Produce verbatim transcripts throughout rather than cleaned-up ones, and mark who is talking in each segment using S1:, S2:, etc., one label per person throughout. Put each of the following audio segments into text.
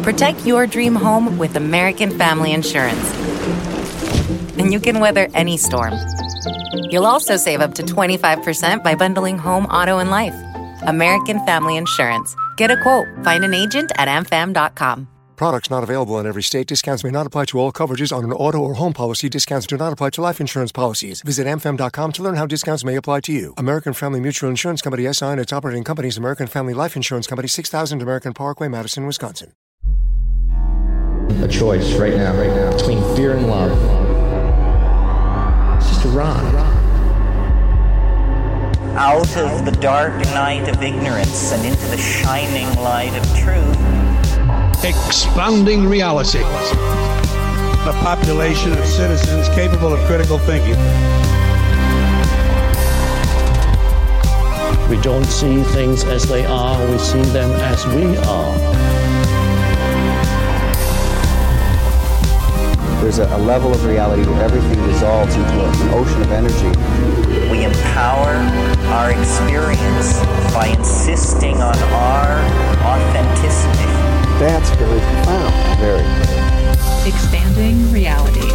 S1: Protect your dream home with American Family Insurance. And you can weather any storm. You'll also save up to twenty-five percent by bundling home, auto, and life. American Family Insurance. Get a quote. Find an agent at a m fam dot com.
S2: Products not available in every state. Discounts may not apply to all coverages on an auto or home policy. Discounts do not apply to life insurance policies. Visit a m fam dot com to learn how discounts may apply to you. American Family Mutual Insurance Company, S I and its operating companies, American Family Life Insurance Company, six thousand American Parkway, Madison, Wisconsin.
S3: A choice right now, right now, between fear and love. It's just a ride.
S4: Out of the dark night of ignorance and into the shining light of truth.
S5: Expanding reality.
S6: A population of citizens capable of critical thinking.
S7: We don't see things as they are, we see them as we are.
S8: There's a, a level of reality where everything dissolves into an ocean of energy.
S4: We empower our experience by insisting on our authenticity.
S8: That's very profound. Very.
S9: Expanding reality.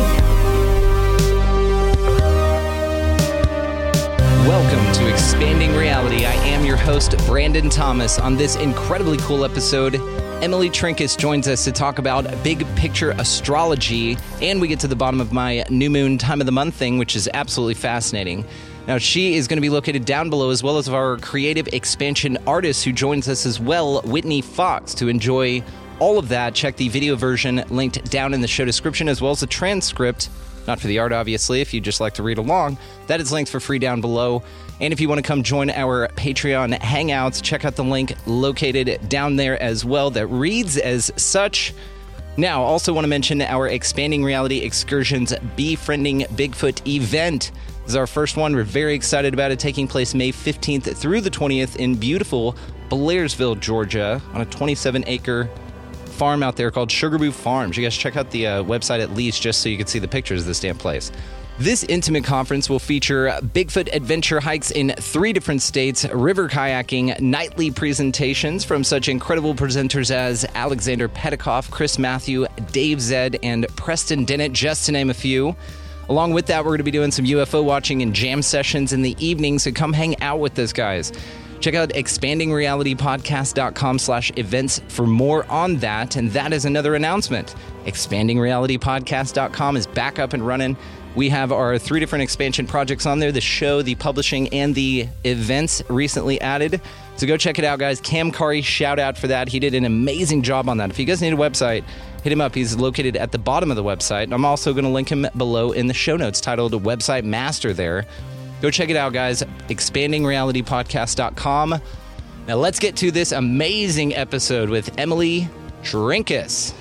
S10: Welcome to Expanding Reality. I am your host, Brandon Thomas. On this incredibly cool episode, Emily Trinkus joins us to talk about big picture astrology, and we get to the bottom of my new moon time of the month thing, which is absolutely fascinating. Now, she is going to be located down below, as well as our creative expansion artist who joins us as well, Whitney Fox. To enjoy all of that, check the video version linked down in the show description, as well as the transcript, not for the art, obviously, if you just like to read along. That is linked for free down below. And if you want to come join our Patreon Hangouts, check out the link located down there as well that reads as such. Now, also want to mention our Expanding Reality Excursions Befriending Bigfoot event. This is our first one. We're very excited about it, taking place May fifteenth through the twentieth in beautiful Blairsville, Georgia, on a twenty-seven acre farm out there called Sugarboo Farms. You guys check out the uh, website at least just so you can see the pictures of this damn place. This intimate conference will feature Bigfoot adventure hikes in three different states, river kayaking, nightly presentations from such incredible presenters as Alexander Petikoff, Chris Matthew, Dave Zed, and Preston Dennett, just to name a few. Along with that, we're going to be doing some U F O watching and jam sessions in the evening, so come hang out with us, guys. Check out expanding reality podcast dot com slash events for more on that, and that is another announcement. expanding reality podcast dot com is back up and running. We have our three different expansion projects on there, the show, the publishing, and the events recently added. So go check it out, guys. Cam Kari, shout out for that. He did an amazing job on that. If you guys need a website, hit him up. He's located at the bottom of the website. And I'm also going to link him below in the show notes titled Website Master there. Go check it out, guys. expanding reality podcast dot com. Now let's get to this amazing episode with Emily Trinkus.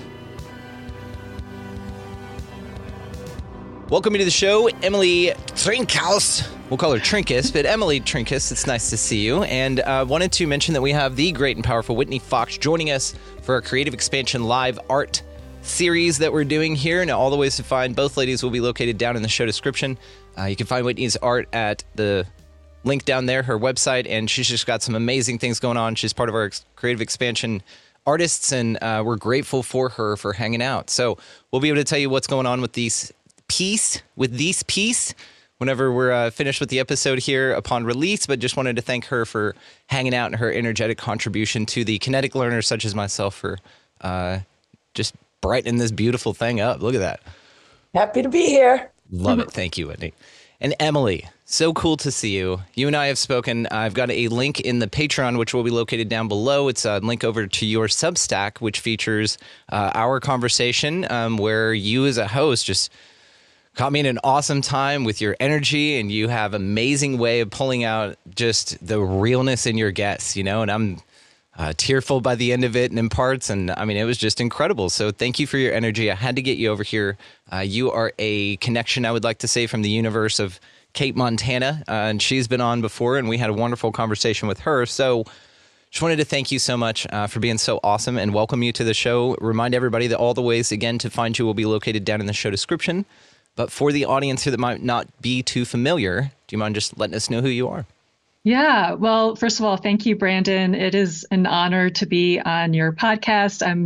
S10: Welcome to the show, Emily Trinkus. We'll call her Trinkus, but Emily Trinkus, it's nice to see you. And I uh, wanted to mention that we have the great and powerful Whitney Fox joining us for our Creative Expansion Live art series that we're doing here. Now, all the ways to find both ladies will be located down in the show description. Uh, you can find Whitney's art at the link down there, her website, and she's just got some amazing things going on. She's part of our ex- Creative Expansion artists, and uh, we're grateful for her for hanging out. So we'll be able to tell you what's going on with these piece, with this piece, whenever we're uh, finished with the episode here upon release, but just wanted to thank her for hanging out and her energetic contribution to the kinetic learners such as myself for uh, just brightening this beautiful thing up. Look at that.
S11: Happy to be here.
S10: Love it. Thank you, Whitney. And Emily, so cool to see you. You and I have spoken. I've got a link in the Patreon, which will be located down below. It's a link over to your Substack, which features uh, our conversation um, where you as a host just caught me in an awesome time with your energy, and you have amazing way of pulling out just the realness in your guests, you know, and I'm uh, tearful by the end of it and in parts. And I mean, it was just incredible. So thank you for your energy. I had to get you over here. Uh, you are a connection, I would like to say, from the universe of Kate Montana, uh, and she's been on before, and we had a wonderful conversation with her. So just wanted to thank you so much uh, for being so awesome and welcome you to the show. Remind everybody that all the ways, again, to find you will be located down in the show description. But for the audience here that might not be too familiar, do you mind just letting us know who you are?
S9: Yeah, well, first of all, thank you, Brandon. It is an honor to be on your podcast. I'm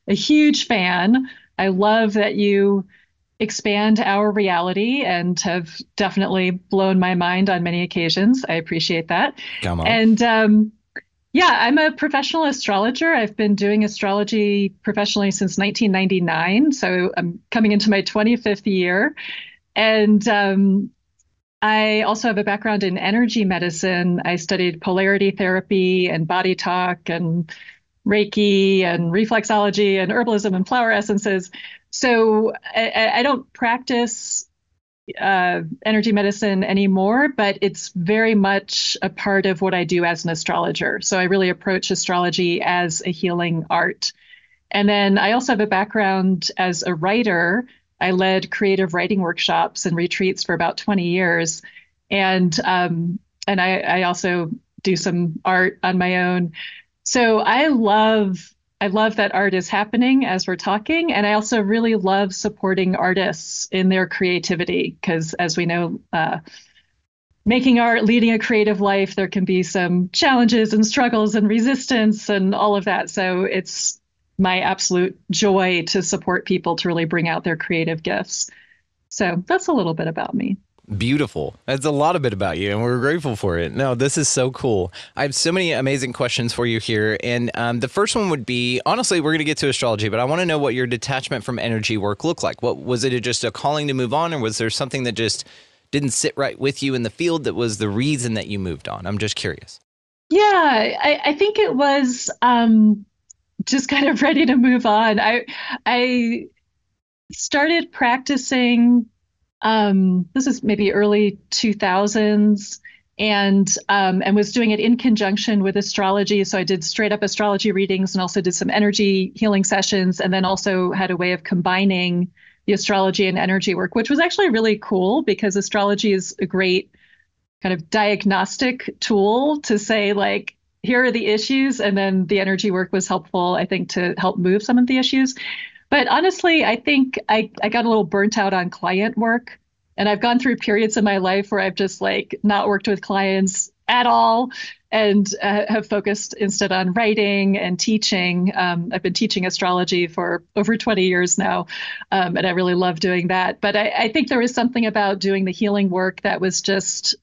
S9: a huge fan. I love that you expand our reality and have definitely blown my mind on many occasions. I appreciate that.
S10: Come on.
S9: And um, yeah, I'm a professional astrologer. I've been doing astrology professionally since nineteen ninety-nine. So I'm coming into my twenty-fifth year. And um, I also have a background in energy medicine. I studied polarity therapy and body talk and Reiki and reflexology and herbalism and flower essences. So I, I don't practice uh, energy medicine anymore, but it's very much a part of what I do as an astrologer. So I really approach astrology as a healing art. And then I also have a background as a writer. I led creative writing workshops and retreats for about twenty years. And um, and I, I also do some art on my own. So I love I love that art is happening as we're talking. And I also really love supporting artists in their creativity, because as we know, uh, making art, leading a creative life, there can be some challenges and struggles and resistance and all of that. So it's my absolute joy to support people to really bring out their creative gifts. So that's a little bit about me.
S10: Beautiful. That's a lot of it about you, and we're grateful for it. No, this is so cool. I have so many amazing questions for you here. And um, the first one would be, honestly, we're going to get to astrology, but I want to know what your detachment from energy work looked like. What was it, just a calling to move on, or was there something that just didn't sit right with you in the field that was the reason that you moved on? I'm just curious.
S9: Yeah, I, I think it was um, just kind of ready to move on. I I started practicing. Um, this is maybe early two thousands, and um, and was doing it in conjunction with astrology. So I did straight up astrology readings and also did some energy healing sessions, and then also had a way of combining the astrology and energy work, which was actually really cool because astrology is a great kind of diagnostic tool to say, like, here are the issues, and then the energy work was helpful, I think, to help move some of the issues. But honestly, I think I, I got a little burnt out on client work. And I've gone through periods in my life where I've just like not worked with clients at all and uh, have focused instead on writing and teaching. Um, I've been teaching astrology for over twenty years now, um, and I really love doing that. But I, I think there was something about doing the healing work that was just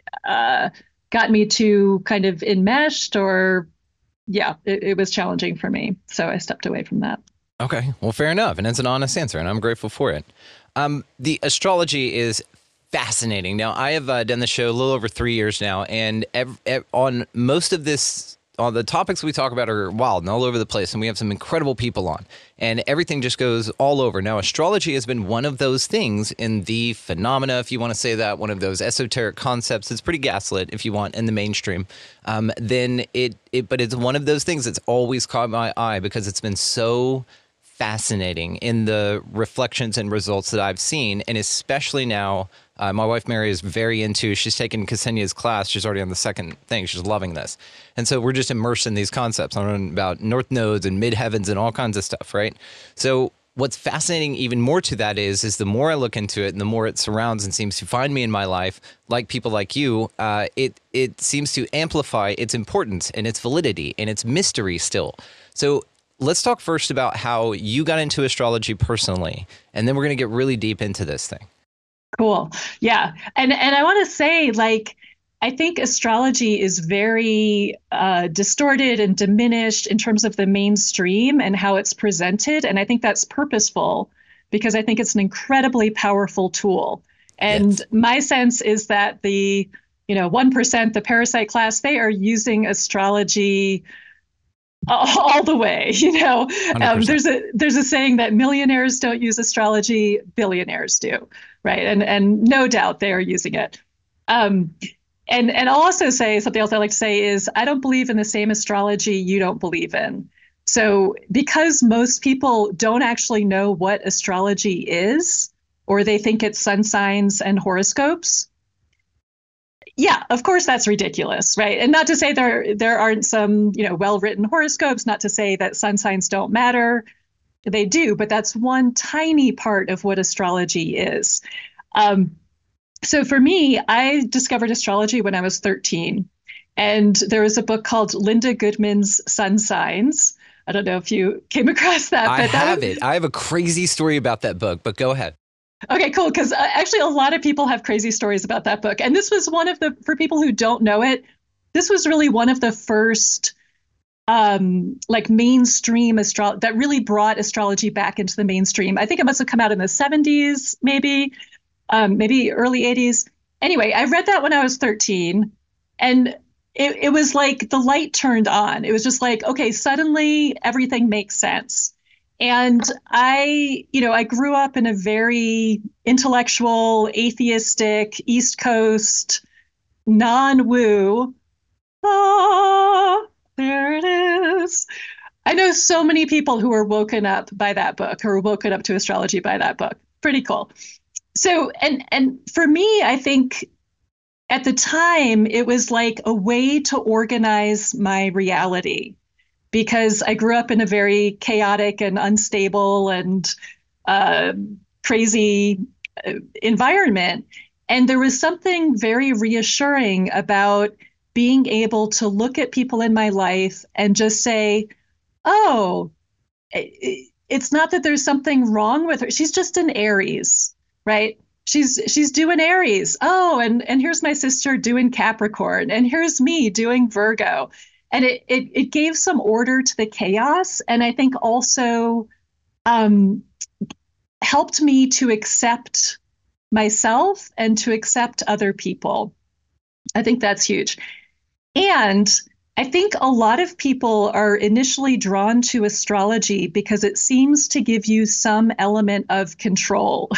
S9: uh, got me too kind of enmeshed, or yeah, it, it was challenging for me. So I stepped away from that.
S10: Okay, well, fair enough. And it's an honest answer, and I'm grateful for it. Um, the astrology is fascinating. Now, I have uh, done the show a little over three years now, and ev- ev- on most of this, all the topics we talk about are wild and all over the place, and we have some incredible people on, and everything just goes all over. Now, astrology has been one of those things in the phenomena, if you want to say that, one of those esoteric concepts. It's pretty gaslit, if you want, in the mainstream. Um, then it, it, but it's one of those things that's always caught my eye because it's been so fascinating in the reflections and results that I've seen. And especially now, uh, my wife Mary is very into, she's taken Ksenia's class. She's already on the second thing. She's loving this. And so we're just immersed in these concepts. I learn about north nodes and midheavens and all kinds of stuff, right? So what's fascinating even more to that is, is the more I look into it and the more it surrounds and seems to find me in my life, like people like you, uh, it, it seems to amplify its importance and its validity and its mystery still. So let's talk first about how you got into astrology personally, and then we're going to get really deep into this thing.
S9: Cool. Yeah. And and I want to say, like, I think astrology is very uh, distorted and diminished in terms of the mainstream and how it's presented. And I think that's purposeful because I think it's an incredibly powerful tool. And yes. My sense is that the, you know, one percent, the parasite class, they are using astrology all the way, you know. Um, there's a there's a saying that millionaires don't use astrology, billionaires do, right? And and no doubt they are using it. Um, and and I'll also say something else I like to say is I don't believe in the same astrology you don't believe in. So because most people don't actually know what astrology is, or they think it's sun signs and horoscopes. Yeah, of course, that's ridiculous, right? And not to say there there aren't some, you know, well-written horoscopes, not to say that sun signs don't matter. They do, but that's one tiny part of what astrology is. Um, so for me, I discovered astrology when I was thirteen. And there was a book called Linda Goodman's Sun Signs I don't know if you came across that.
S10: I
S9: but that
S10: have
S9: was,
S10: it. I have a crazy story about that book, but go ahead.
S9: Okay, cool. Because uh, actually, a lot of people have crazy stories about that book. And this was one of the, for people who don't know it, this was really one of the first um, like mainstream astrology that really brought astrology back into the mainstream. I think it must have come out in the seventies, maybe, um, maybe early eighties. Anyway, I read that when I was thirteen, and it, it was like the light turned on. It was just like, okay, suddenly everything makes sense. And I, you know, I grew up in a very intellectual, atheistic, East Coast, non-woo. Ah, there it is. I know so many people who were woken up by that book, who were woken up to astrology by that book. Pretty cool. So, and and for me, I think at the time, it was like a way to organize my reality, because I grew up in a very chaotic and unstable and uh, crazy environment. And there was something very reassuring about being able to look at people in my life and just say, oh, it's not that there's something wrong with her. She's just an Aries, right? She's she's doing Aries. Oh, and, and here's my sister doing Capricorn. And here's me doing Virgo. And it, it it gave some order to the chaos, and I think also um, helped me to accept myself and to accept other people. I think that's huge. And I think a lot of people are initially drawn to astrology because it seems to give you some element of control.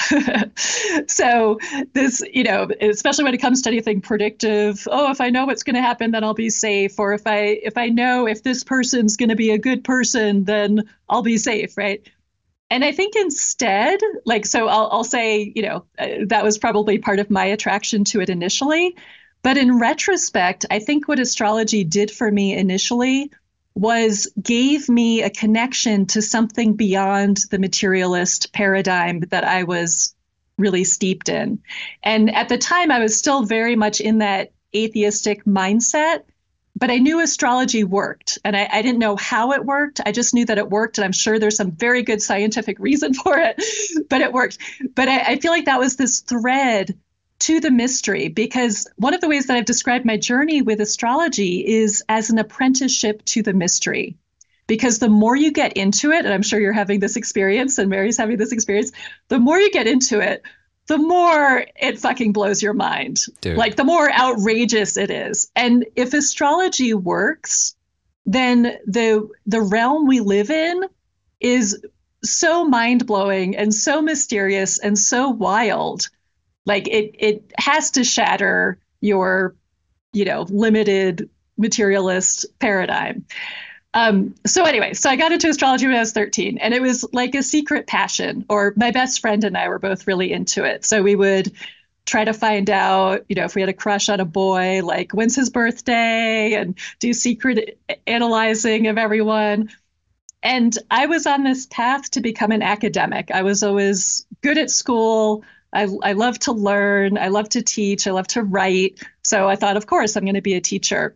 S9: So this, you know, especially when it comes to anything predictive, oh, if I know what's going to happen, then I'll be safe. Or if I if I know if this person's going to be a good person, then I'll be safe, right? And I think instead, like, so I'll, I'll say, you know, uh, that was probably part of my attraction to it initially. But in retrospect, I think what astrology did for me initially was gave me a connection to something beyond the materialist paradigm that I was really steeped in. And at the time, I was still very much in that atheistic mindset, but I knew astrology worked. And I, I didn't know how it worked. I just knew that it worked. And I'm sure there's some very good scientific reason for it, but it worked. But I, I feel like that was this thread to the mystery, because one of the ways that I've described my journey with astrology is as an apprenticeship to the mystery. Because the more you get into it, and I'm sure you're having this experience and Mary's having this experience, the more you get into it, the more it fucking blows your mind. Dude. Like the more outrageous it is. And if astrology works, then the the realm we live in is so mind-blowing and so mysterious and so wild. Like it, it has to shatter your, you know, limited materialist paradigm. Um, so anyway, so I got into astrology when I was thirteen, and it was like a secret passion. Or my best friend and I were both really into it. So we would try to find out, you know, if we had a crush on a boy, like when's his birthday, and do secret analyzing of everyone. And I was on this path to become an academic. I was always good at school. I, I love to learn. I love to teach. I love to write. So I thought, of course, I'm going to be a teacher.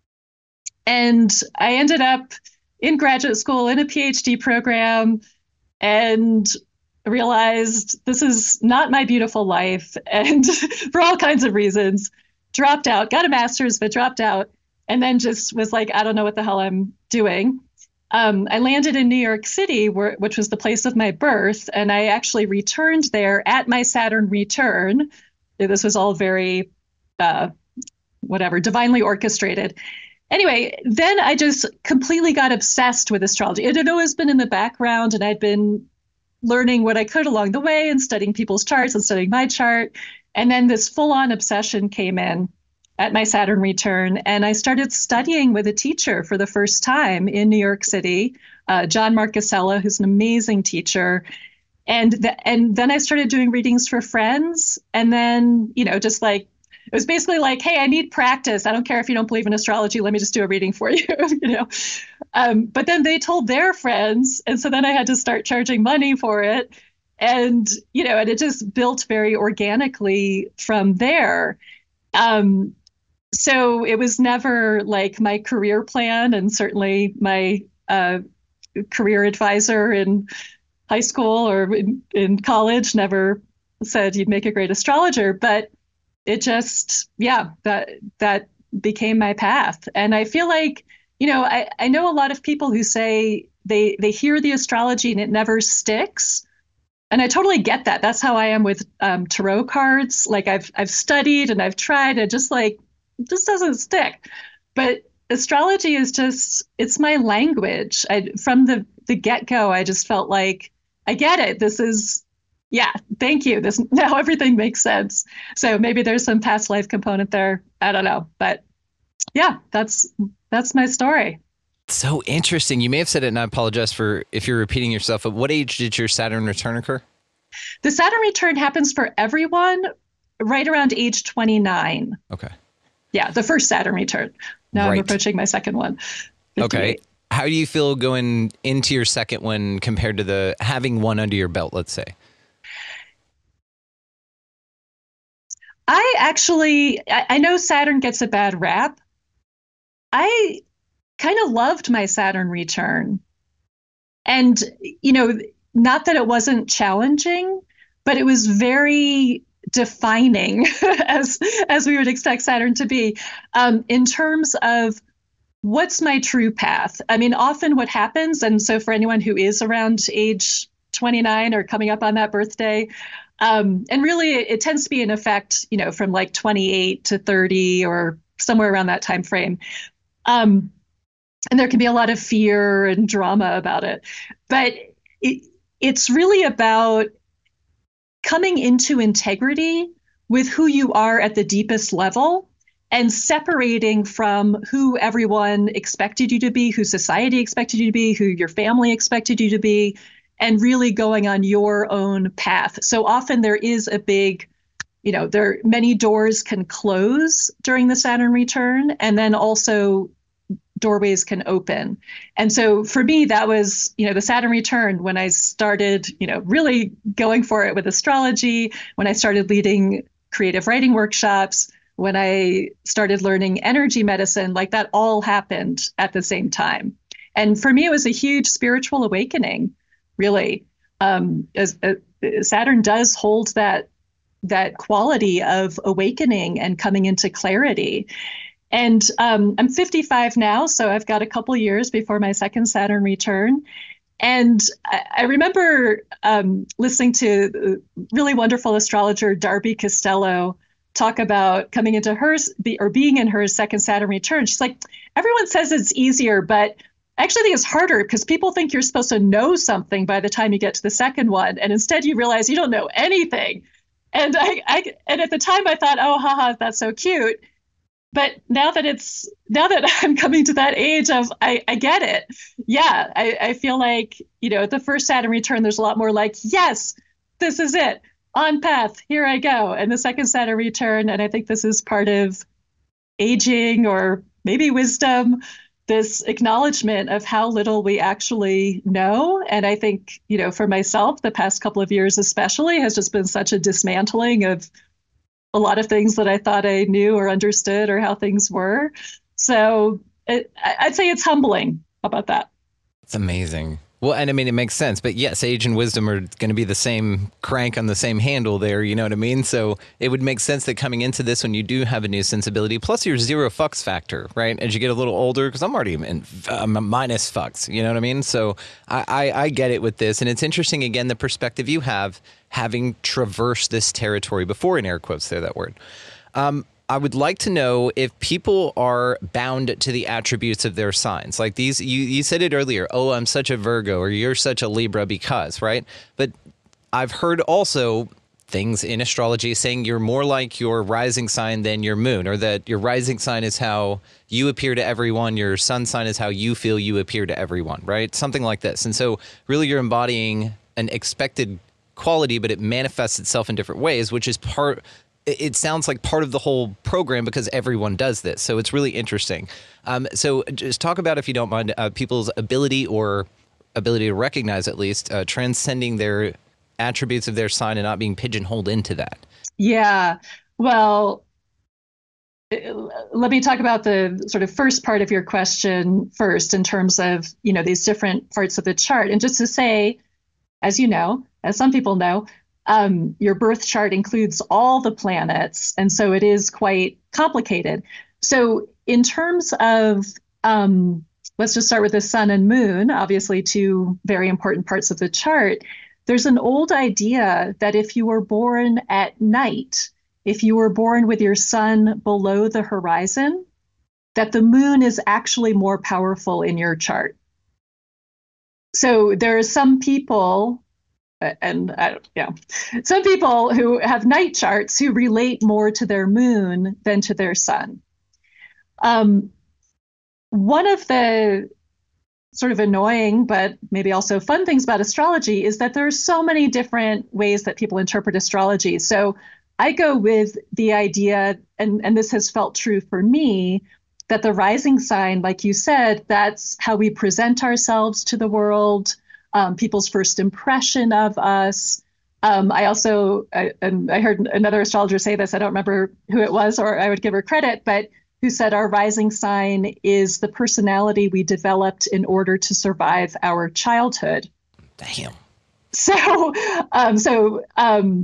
S9: And I ended up in graduate school in a PhD program and realized this is not my beautiful life. And for all kinds of reasons, dropped out, got a master's, but dropped out. And then just was like, I don't know what the hell I'm doing. Um, I landed in New York City, where, which was the place of my birth, and I actually returned there at my Saturn return. This was all very, uh, whatever, divinely orchestrated. Anyway, then I just completely got obsessed with astrology. It had always been in the background, and I'd been learning what I could along the way and studying people's charts and studying my chart. And then this full-on obsession came in at my Saturn return, and I started studying with a teacher for the first time in New York City, uh, John Marcusella, who's an amazing teacher. And th- and then I started doing readings for friends, and then, you know, just like, it was basically like, hey, I need practice. I don't care if you don't believe in astrology. Let me just do a reading for you, you know. Um, but then they told their friends, and so then I had to start charging money for it. And, you know, and it just built very organically from there. Um, So it was never like my career plan, and certainly my uh, career advisor in high school or in, in college never said you'd make a great astrologer, but it just, yeah, that that became my path. And I feel like, you know, I, I know a lot of people who say they they hear the astrology and it never sticks. And I totally get that. That's how I am with um, tarot cards. Like I've I've studied and I've tried, and just like it just doesn't stick. But astrology is just, it's my language. I, from the the get-go, I just felt like I get it. This is, yeah, thank you. This now everything makes sense. So maybe there's some past life component there. I don't know, but yeah, that's that's my story.
S10: So interesting. You may have said it, and I apologize for if you're repeating yourself. At what age did your Saturn return occur?
S9: The Saturn return happens for everyone right around age twenty-nine.
S10: Okay.
S9: Yeah, the first Saturn return. Now
S10: right.
S9: I'm approaching my second one.
S10: Okay. How do you feel going into your second one compared to the having one under your belt, let's say?
S9: I actually, I, I know Saturn gets a bad rap. I kind of loved my Saturn return. And, you know, not that it wasn't challenging, but it was very defining, as as we would expect Saturn to be, um, in terms of what's my true path. I mean, often what happens, and so for anyone who is around age twenty-nine or coming up on that birthday, um, and really it, it tends to be in effect, you know, from like twenty-eight to thirty or somewhere around that time frame. Um, and there can be a lot of fear and drama about it. But it, it's really about coming into integrity with who you are at the deepest level and separating from who everyone expected you to be, who society expected you to be, who your family expected you to be, and really going on your own path. So often there is a big, you know, there many doors can close during the Saturn return, and then also doorways can open. And so for me, that was, you know, the Saturn return when I started, you know, really going for it with astrology, when I started leading creative writing workshops, when I started learning energy medicine, like that all happened at the same time. And for me, it was a huge spiritual awakening, really. Um, as, uh, Saturn does hold that that quality of awakening and coming into clarity. And um, I'm fifty-five now, so I've got a couple years before my second Saturn return. And I, I remember um, listening to the really wonderful astrologer Darby Costello talk about coming into hers be, or being in her second Saturn return. She's like, everyone says it's easier, but I actually think it's harder because people think you're supposed to know something by the time you get to the second one. And instead you realize you don't know anything. And I, I and at the time I thought, oh, haha, that's so cute. But now that it's now that I'm coming to that age of I, I get it. Yeah, I, I feel like, you know, the first Saturn return, there's a lot more like, yes, this is it. On path, here I go. And the second Saturn return, and I think this is part of aging or maybe wisdom, this acknowledgement of how little we actually know. And I think, you know, for myself, the past couple of years especially has just been such a dismantling of a lot of things that I thought I knew or understood or how things were. So it, I'd say it's humbling. How about that?
S10: It's amazing. Well, and I mean, it makes sense. But yes, age and wisdom are going to be the same crank on the same handle there. You know what I mean? So it would make sense that coming into this when you do have a new sensibility, plus your zero fucks factor, right? As you get a little older, because I'm already in uh, minus fucks, you know what I mean? So I, I, I get it with this. And it's interesting, again, the perspective you have having traversed this territory before, in air quotes there, that word. Um, I would like to know if people are bound to the attributes of their signs. Like these, you, you said it earlier, oh, I'm such a Virgo or you're such a Libra because, right? But I've heard also things in astrology saying you're more like your rising sign than your moon, or that your rising sign is how you appear to everyone, your sun sign is how you feel you appear to everyone, right? Something like this. And so really you're embodying an expected quality, but it manifests itself in different ways, which is part... It sounds like part of the whole program because everyone does this. So it's really interesting. Um, so just talk about, if you don't mind, uh, people's ability or ability to recognize, at least, uh, transcending their attributes of their sign and not being pigeonholed into that.
S9: Yeah. Well, let me talk about the sort of first part of your question first, in terms of, you know, these different parts of the chart. And just to say, as you know, as some people know, um, your birth chart includes all the planets. And so it is quite complicated. So in terms of, um, let's just start with the sun and moon, obviously two very important parts of the chart. There's an old idea that if you were born at night, if you were born with your sun below the horizon, that the moon is actually more powerful in your chart. So there are some people, and I, yeah, some people who have night charts who relate more to their moon than to their sun. Um, one of the sort of annoying, but maybe also fun things about astrology is that there are so many different ways that people interpret astrology. So I go with the idea, and, and this has felt true for me, that the rising sign, like you said, that's how we present ourselves to the world, um, people's first impression of us. Um, I also, I, and I heard another astrologer say this, I don't remember who it was, or I would give her credit, but who said our rising sign is the personality we developed in order to survive our childhood.
S10: Damn.
S9: So, um, so, um,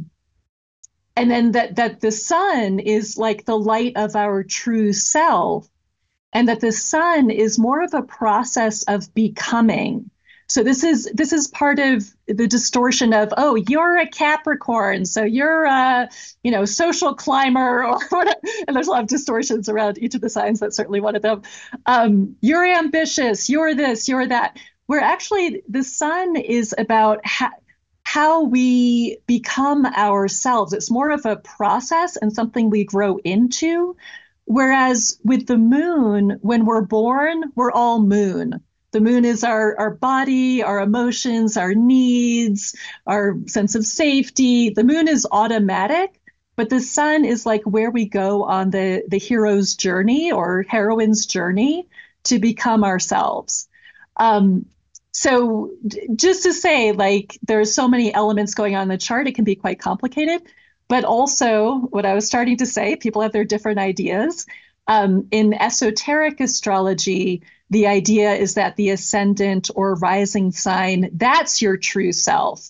S9: and then that that the sun is like the light of our true self, and that the sun is more of a process of becoming. So this is this is part of the distortion of, oh, you're a Capricorn, so you're a, you know, social climber, or whatever. And there's a lot of distortions around each of the signs. That's certainly one of them. Um, you're ambitious, you're this, you're that. Where actually the sun is about ha- how we become ourselves. It's more of a process and something we grow into. Whereas with the moon, when we're born, we're all moon. The moon is our, our body, our emotions, our needs, our sense of safety. The moon is automatic, but the sun is like where we go on the, the hero's journey or heroine's journey to become ourselves. Um, so d- just to say, like, there's so many elements going on in the chart, it can be quite complicated. But also, what I was starting to say, people have their different ideas. Um, in esoteric astrology, the idea is that the ascendant or rising sign, that's your true self.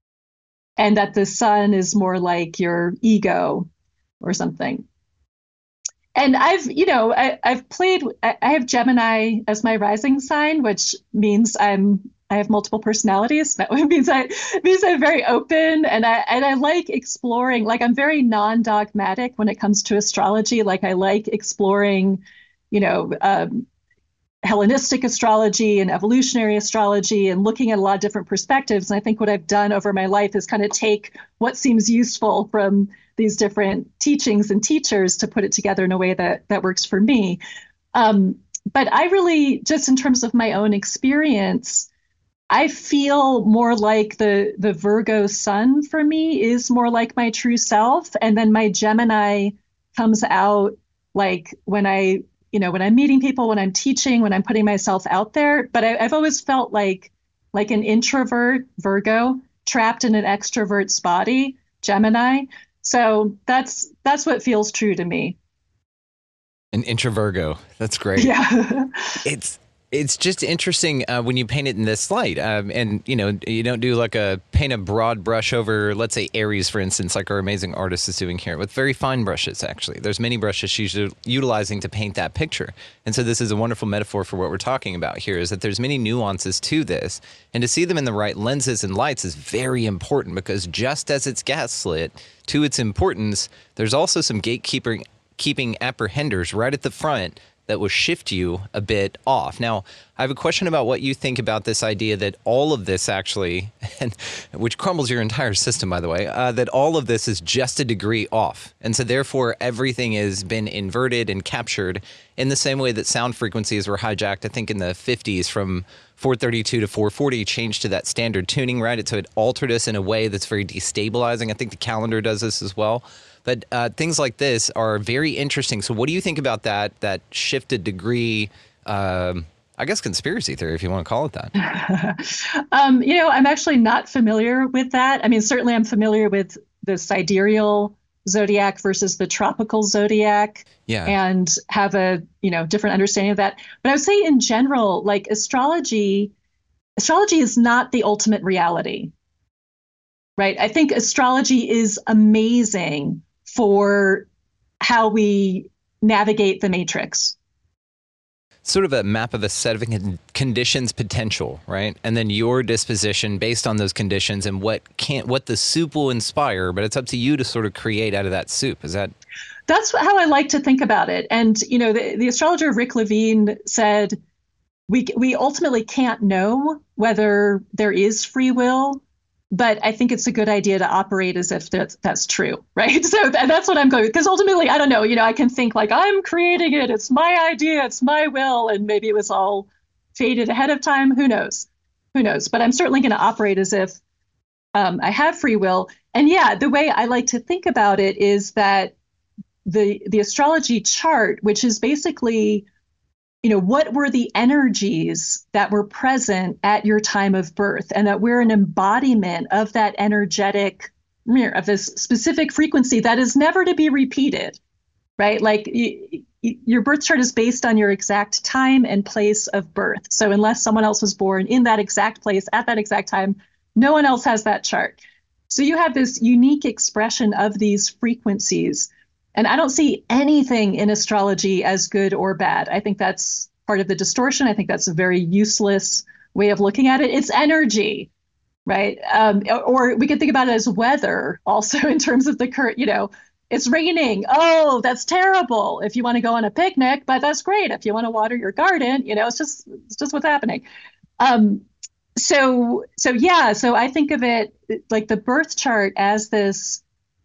S9: And that the sun is more like your ego or something. And I've, you know, I, I've played, I, I have Gemini as my rising sign, which means I'm, I have multiple personalities. That means I, means I'm very open, and I, and I like exploring, like I'm very non-dogmatic when it comes to astrology. Like I like exploring, you know, um, Hellenistic astrology and evolutionary astrology and looking at a lot of different perspectives. And I think what I've done over my life is kind of take what seems useful from these different teachings and teachers to put it together in a way that that works for me. Um, but I really, just in terms of my own experience, I feel more like the the Virgo sun for me is more like my true self. And then my Gemini comes out like when I you know, when I'm meeting people, when I'm teaching, when I'm putting myself out there. But I, I've always felt like like an introvert, Virgo, trapped in an extrovert's body, Gemini. So that's that's what feels true to me.
S10: An introvirgo. That's great.
S9: Yeah.
S10: It's it's just interesting uh, when you paint it in this light. Um, and, you know, you don't do like a paint a broad brush over, let's say, Aries, for instance, like our amazing artist is doing here with very fine brushes, actually. There's many brushes she's utilizing to paint that picture. And so this is a wonderful metaphor for what we're talking about here, is that there's many nuances to this. And to see them in the right lenses and lights is very important, because just as it's gaslit to its importance, there's also some gatekeeper keeping apprehenders right at the front that will shift you a bit off. Now, I have a question about what you think about this idea that all of this actually, and which crumbles your entire system, by the way, uh, that all of this is just a degree off. And so therefore, everything has been inverted and captured in the same way that sound frequencies were hijacked, I think, in the fifties from four thirty-two to four forty, changed to that standard tuning, right? So it altered us in a way that's very destabilizing. I think the calendar does this as well. But uh, things like this are very interesting. So what do you think about that, that shifted degree, um, I guess, conspiracy theory, if you want to call it that?
S9: um, you know, I'm actually not familiar with that. I mean, certainly I'm familiar with the sidereal zodiac versus the tropical zodiac.
S10: Yeah.
S9: And have a, you know, different understanding of that. But I would say in general, like astrology, astrology is not the ultimate reality, right? I think astrology is amazing for how we navigate the matrix.
S10: Sort of a map of a set of con- conditions potential, right? And then your disposition based on those conditions and what can't, what the soup will inspire, but it's up to you to sort of create out of that soup. Is that?
S9: That's how I like to think about it. And, you know, the, the astrologer Rick Levine said, we we ultimately can't know whether there is free will, but I think it's a good idea to operate as if that's, that's true, right? So th- that's what I'm going with. Because ultimately, I don't know, you know, I can think like, I'm creating it. It's my idea. It's my will. And maybe it was all fated ahead of time. Who knows? Who knows? But I'm certainly going to operate as if um, I have free will. And yeah, the way I like to think about it is that the the astrology chart, which is basically, you know, what were the energies that were present at your time of birth, and that we're an embodiment of that energetic, of this specific frequency that is never to be repeated, right? Like y- y- your birth chart is based on your exact time and place of birth. So unless someone else was born in that exact place at that exact time, no one else has that chart. So you have this unique expression of these frequencies. And I don't see anything in astrology as good or bad. I think that's part of the distortion. I think that's a very useless way of looking at it. It's energy, right? Um, or we could think about it as weather also in terms of the current, you know, it's raining. Oh, that's terrible if you want to go on a picnic, but that's great if you want to water your garden. You know, it's just it's just what's happening. Um, so so yeah, so I think of it like the birth chart as this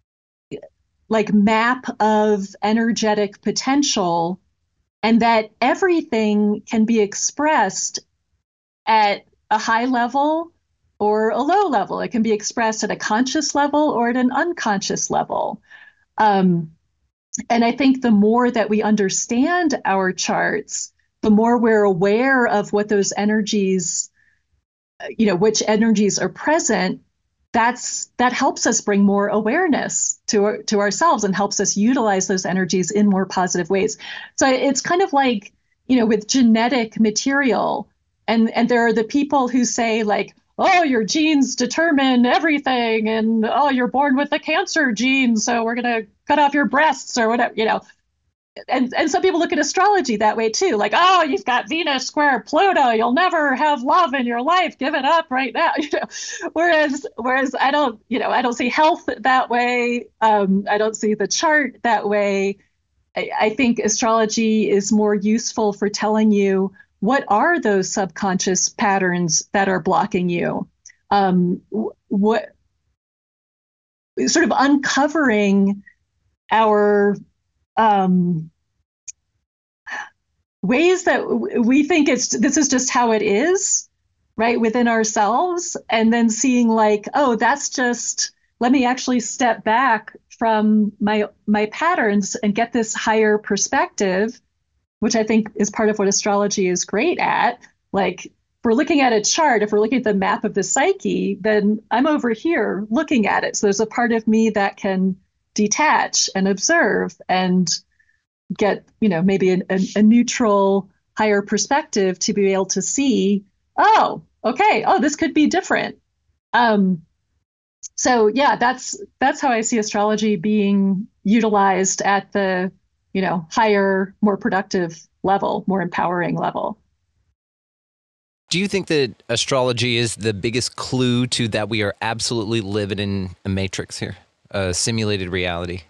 S9: like map of energetic potential, and that everything can be expressed at a high level or a low level. It can be expressed at a conscious level or at an unconscious level. Um, and I think the more that we understand our charts, the more we're aware of what those energies, you know, which energies are present, that's that helps us bring more awareness to to ourselves and helps us utilize those energies in more positive ways. So it's kind of like, you know, with genetic material, and and there are the people who say like, oh, your genes determine everything, and oh, you're born with the cancer gene, so we're gonna cut off your breasts or whatever, you know. And and some people look at astrology that way too, like, oh, you've got Venus square Pluto, you'll never have love in your life, give it up right now, you know. Whereas whereas I don't, you know, I don't see health that way. Um, I don't see the chart that way. I, I think astrology is more useful for telling you what are those subconscious patterns that are blocking you. Um, what sort of uncovering our Um, ways that we think it's this is just how it is, right, within ourselves, and then seeing like, oh, that's just, let me actually step back from my my patterns and get this higher perspective, which I think is part of what astrology is great at. Like, if we're looking at a chart, if we're looking at the map of the psyche, then I'm over here looking at it. So there's a part of me that can detach and observe and get, you know, maybe a, a, a neutral, higher perspective to be able to see, oh, okay, oh, this could be different. Um, so yeah, that's that's how I see astrology being utilized at the, you know, higher, more productive level, more empowering level.
S10: Do you think that astrology is the biggest clue to that we are absolutely living in a matrix here? A simulated reality?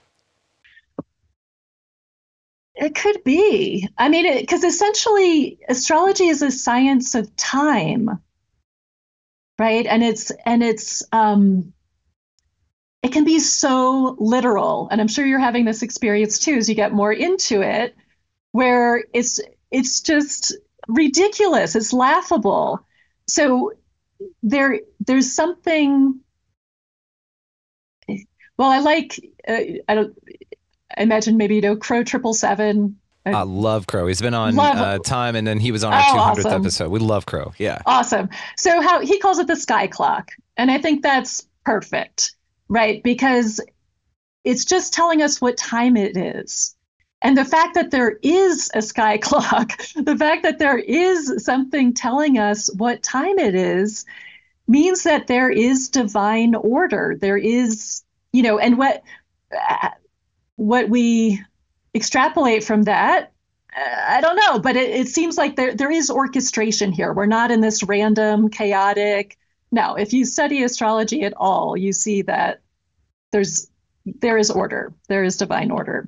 S9: It could be. I mean, because essentially astrology is a science of time, right? And it's and it's um, it can be so literal. And I'm sure you're having this experience too as you get more into it, where it's it's just ridiculous. It's laughable. So there there's something. Well, I like, uh, I don't, I imagine maybe, you know, Crow triple seven. I
S10: uh, love Crow. He's been on
S9: love,
S10: uh, Time, and then he was on our
S9: oh,
S10: two hundredth
S9: awesome.
S10: episode. We love Crow. Yeah.
S9: Awesome. So how he calls it the sky clock. And I think that's perfect, right? Because it's just telling us what time it is. And the fact that there is a sky clock, the fact that there is something telling us what time it is, means that there is divine order. There is, you know, and what uh, what we extrapolate from that, uh, I don't know, but it, it seems like there there is orchestration here. We're not in this random, chaotic. No, if you study astrology at all, you see that there's there is order. There is divine order.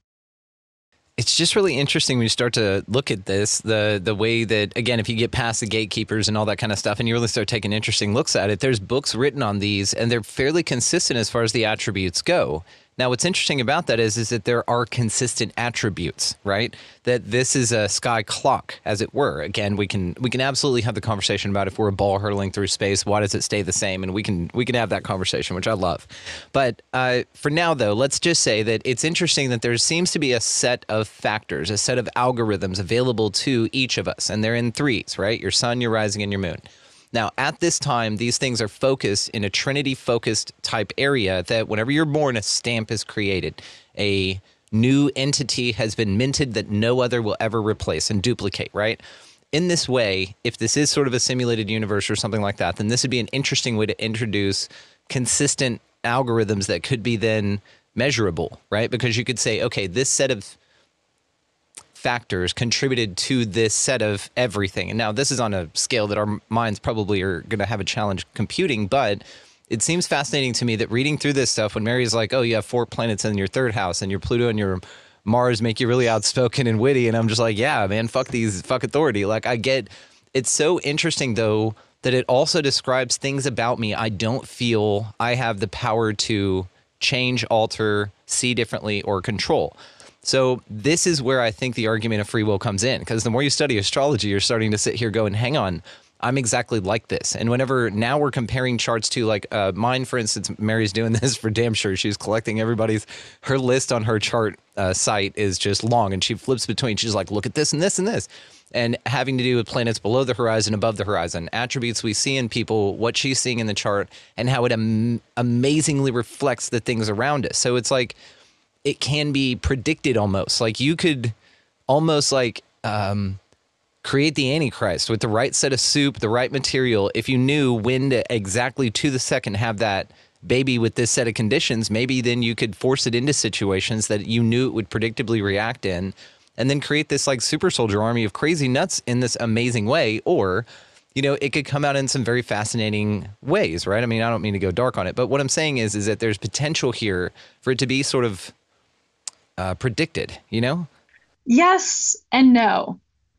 S10: It's just really interesting when you start to look at this, the the way that, again, if you get past the gatekeepers and all that kind of stuff and you really start taking interesting looks at it, there's books written on these and they're fairly consistent as far as the attributes go. Now, what's interesting about that is, is that there are consistent attributes, right? That this is a sky clock, as it were. Again, we can we can absolutely have the conversation about if we're a ball hurtling through space, why does it stay the same? And we can we can have that conversation, which I love. But uh, for now, though, let's just say that it's interesting that there seems to be a set of factors, a set of algorithms available to each of us. And they're in threes, right? Your sun, your rising, and your moon. Now, at this time, these things are focused in a Trinity-focused type area that whenever you're born, a stamp is created. A new entity has been minted that no other will ever replace and duplicate, right? In this way, if this is sort of a simulated universe or something like that, then this would be an interesting way to introduce consistent algorithms that could be then measurable, right? Because you could say, okay, this set of factors contributed to this set of everything. And now this is on a scale that our minds probably are going to have a challenge computing, but it seems fascinating to me that reading through this stuff, when Mary's like, oh, you have four planets in your third house and your Pluto and your Mars make you really outspoken and witty. And I'm just like, yeah, man, fuck these, fuck authority. Like, I get, it's so interesting though, that it also describes things about me I don't feel I have the power to change, alter, see differently, or control. So this is where I think the argument of free will comes in, because the more you study astrology, you're starting to sit here going, hang on, I'm exactly like this. And whenever now we're comparing charts to like uh, mine, for instance, Mary's doing this for damn sure. She's collecting everybody's, her list on her chart uh, site is just long, and she flips between, she's like, look at this and this and this. And having to do with planets below the horizon, above the horizon, attributes we see in people, what she's seeing in the chart, and how it am- amazingly reflects the things around us. So it's like, it can be predicted almost. Like you could almost like um, create the Antichrist with the right set of soup, the right material. If you knew when to exactly to the second have that baby with this set of conditions, maybe then you could force it into situations that you knew it would predictably react in, and then create this like super soldier army of crazy nuts in this amazing way. Or, you know, it could come out in some very fascinating ways, right? I mean, I don't mean to go dark on it, but what I'm saying is, is that there's potential here for it to be sort of Uh, predicted, you know?
S9: Yes and no.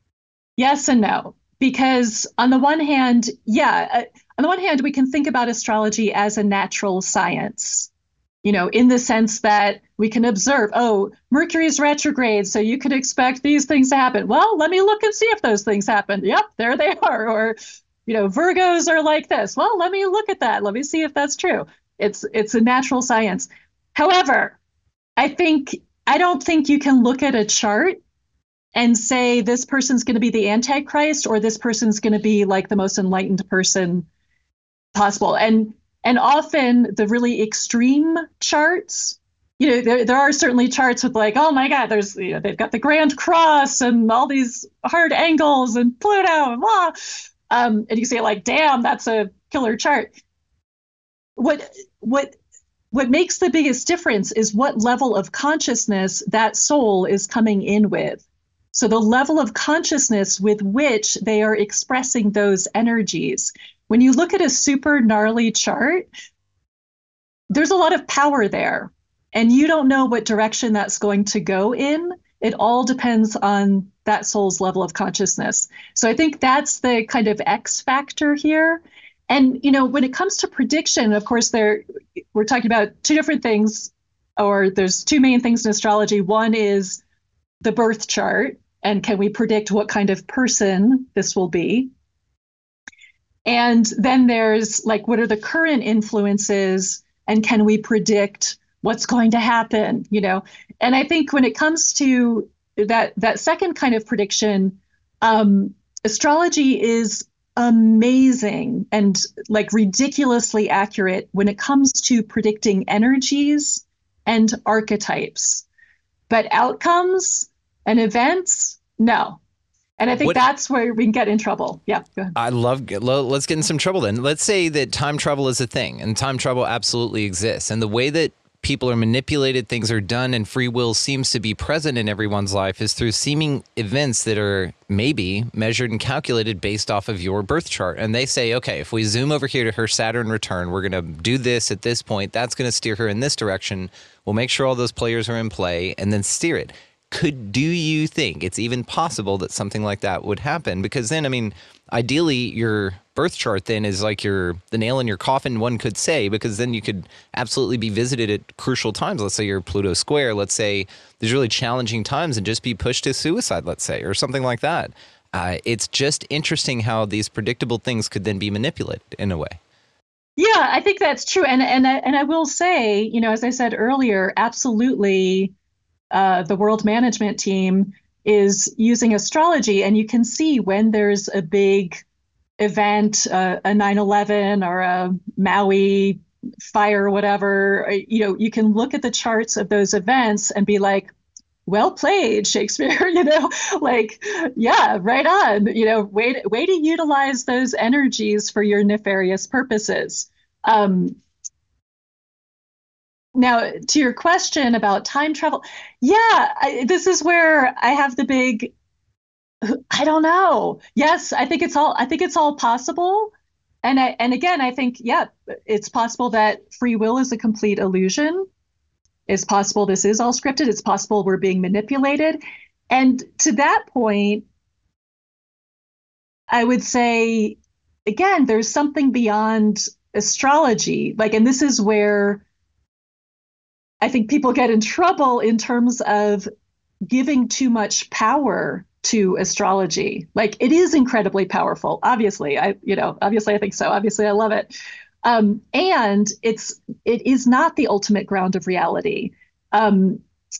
S9: Yes and no. Because on the one hand, yeah, uh, on the one hand, we can think about astrology as a natural science, you know, in the sense that we can observe, oh, Mercury is retrograde, so you could expect these things to happen. Well, let me look and see if those things happen. Yep, there they are. Or, you know, Virgos are like this. Well, let me look at that. Let me see if that's true. It's it's a natural science. However, I think I don't think you can look at a chart and say this person's going to be the Antichrist or this person's going to be like the most enlightened person possible. And and often the really extreme charts, you know, there, there are certainly charts with like, oh my God, there's, you know, they've got the Grand Cross and all these hard angles and Pluto and blah. Um, and you say like, damn, that's a killer chart. What what What makes the biggest difference is what level of consciousness that soul is coming in with. So the level of consciousness with which they are expressing those energies. When you look at a super gnarly chart, there's a lot of power there, and you don't know what direction that's going to go in. It all depends on that soul's level of consciousness. So I think that's the kind of X factor here. And, you know, when it comes to prediction, of course, there we're talking about two different things, or there's two main things in astrology. One is the birth chart, and can we predict what kind of person this will be? And then there's like, what are the current influences, and can we predict what's going to happen? You know, and I think when it comes to that that second kind of prediction, um, astrology is amazing and like ridiculously accurate when it comes to predicting energies and archetypes, but outcomes and events, no. And I think what, that's where we can get in trouble. Yeah, go ahead.
S10: I love, let's get in some trouble then. Let's say that time travel is a thing, and time travel absolutely exists. And the way that people are manipulated, things are done, and free will seems to be present in everyone's life is through seeming events that are maybe measured and calculated based off of your birth chart. And they say, okay, if we zoom over here to her Saturn return, we're going to do this at this point. That's going to steer her in this direction. We'll make sure all those players are in play and then steer it. Could, do you think it's even possible that something like that would happen? Because then, I mean, ideally your birth chart then is like your, the nail in your coffin, one could say, because then you could absolutely be visited at crucial times. Let's say you're Pluto square. Let's say there's really challenging times and just be pushed to suicide, let's say, or something like that. Uh, it's just interesting how these predictable things could then be manipulated in a way.
S9: Yeah, I think that's true. And, and, and I will say, you know, as I said earlier, absolutely, Uh, the world management team is using astrology, and you can see when there's a big event, uh, a nine eleven or a Maui fire or whatever, you know, you can look at the charts of those events and be like, well played, Shakespeare, you know, like, yeah, right on, you know, way, way to utilize those energies for your nefarious purposes. Um, Now, to your question about time travel, yeah, I, this is where I have the big, I don't know. Yes, I think it's all, I think it's all possible. And I, and again, I think, yeah, it's possible that free will is a complete illusion. It's possible this is all scripted. It's possible we're being manipulated. And to that point, I would say, again, there's something beyond astrology. Like, and this is where I think people get in trouble in terms of giving too much power to astrology. Like, it is incredibly powerful. Obviously, I, you know, obviously I think so. Obviously, I love it. Um, and it's, it is not the ultimate ground of reality. Um,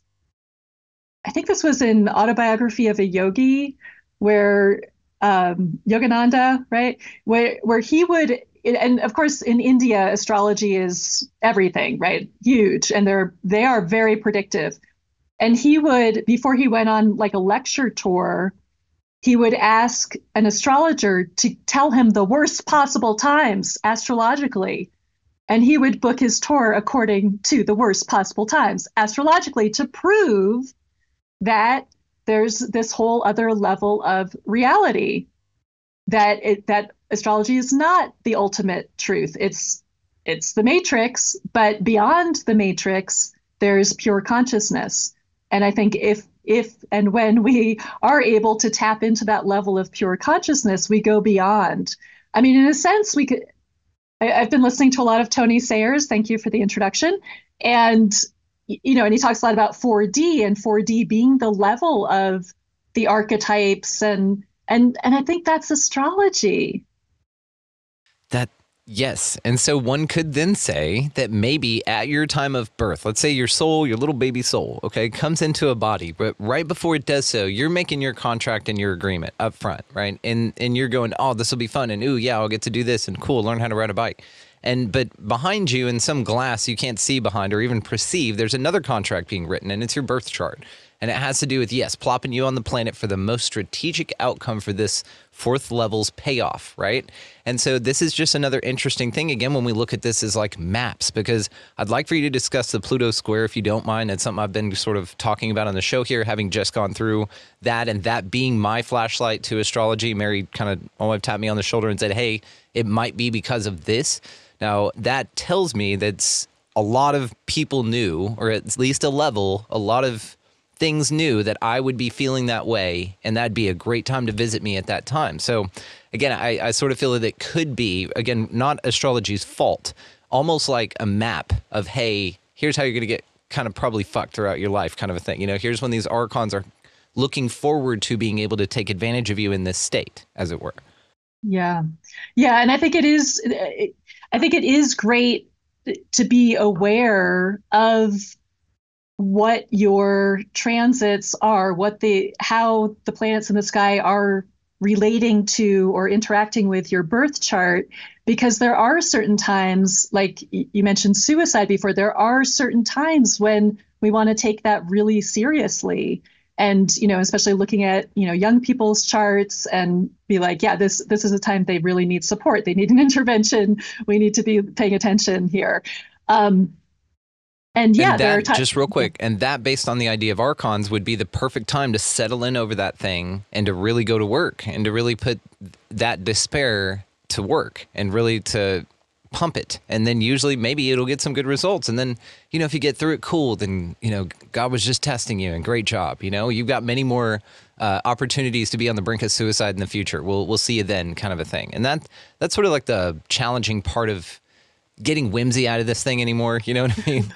S9: I think this was in Autobiography of a Yogi, where um, Yogananda, right, where where he would. And of course, in India, astrology is everything, right? Huge. And they're, they are very predictive. And he would, before he went on like a lecture tour, he would ask an astrologer to tell him the worst possible times astrologically. And he would book his tour according to the worst possible times astrologically to prove that there's this whole other level of reality, that it, that astrology is not the ultimate truth. It's it's the matrix, but beyond the matrix, there's pure consciousness. And I think if if and when we are able to tap into that level of pure consciousness, we go beyond. I mean, in a sense, we could. I, I've been listening to a lot of Tony Sayers. Thank you for the introduction. And you know, and he talks a lot about four D and four D being the level of the archetypes, and and and I think that's astrology.
S10: That, yes. And so one could then say that maybe at your time of birth, let's say your soul, your little baby soul, okay, comes into a body, but right before it does so, you're making your contract and your agreement up front, right? And and you're going, oh, this will be fun. And ooh, yeah, I'll get to do this and cool, learn how to ride a bike. And but behind you in some glass you can't see behind or even perceive, there's another contract being written, and it's your birth chart. And it has to do with, yes, plopping you on the planet for the most strategic outcome for this fourth level's payoff, right? And so this is just another interesting thing, again, when we look at this as like maps, because I'd like for you to discuss the Pluto square, if you don't mind. It's something I've been sort of talking about on the show here, having just gone through that, and that being my flashlight to astrology. Mary kind of, my wife tapped me on the shoulder and said, hey, it might be because of this. Now, that tells me that a lot of people knew, or at least a level, a lot of things knew that I would be feeling that way, and that'd be a great time to visit me at that time. So again, I, I sort of feel that it could be, again, not astrology's fault, almost like a map of, hey, here's how you're going to get kind of probably fucked throughout your life kind of a thing. You know, here's when these archons are looking forward to being able to take advantage of you in this state, as it were.
S9: Yeah. Yeah. And I think it is, I think it is great to be aware of what your transits are, what the, how the planets in the sky are relating to or interacting with your birth chart, because there are certain times, like you mentioned suicide before, there are certain times when we want to take that really seriously. And, you know, especially looking at, you know, young people's charts and be like, yeah, this this is a time they really need support. They need an intervention. We need to be paying attention here. Um, And yeah,
S10: and that,
S9: there are times.
S10: Just real quick, and that based on the idea of archons would be the perfect time to settle in over that thing and to really go to work and to really put that despair to work and really to pump it. And then usually maybe it'll get some good results. And then, you know, if you get through it, cool, then, you know, God was just testing you and great job. You know, you've got many more uh, opportunities to be on the brink of suicide in the future. We'll, we'll see you then, kind of a thing. And that that's sort of like the challenging part of getting whimsy out of this thing anymore. You know what I mean?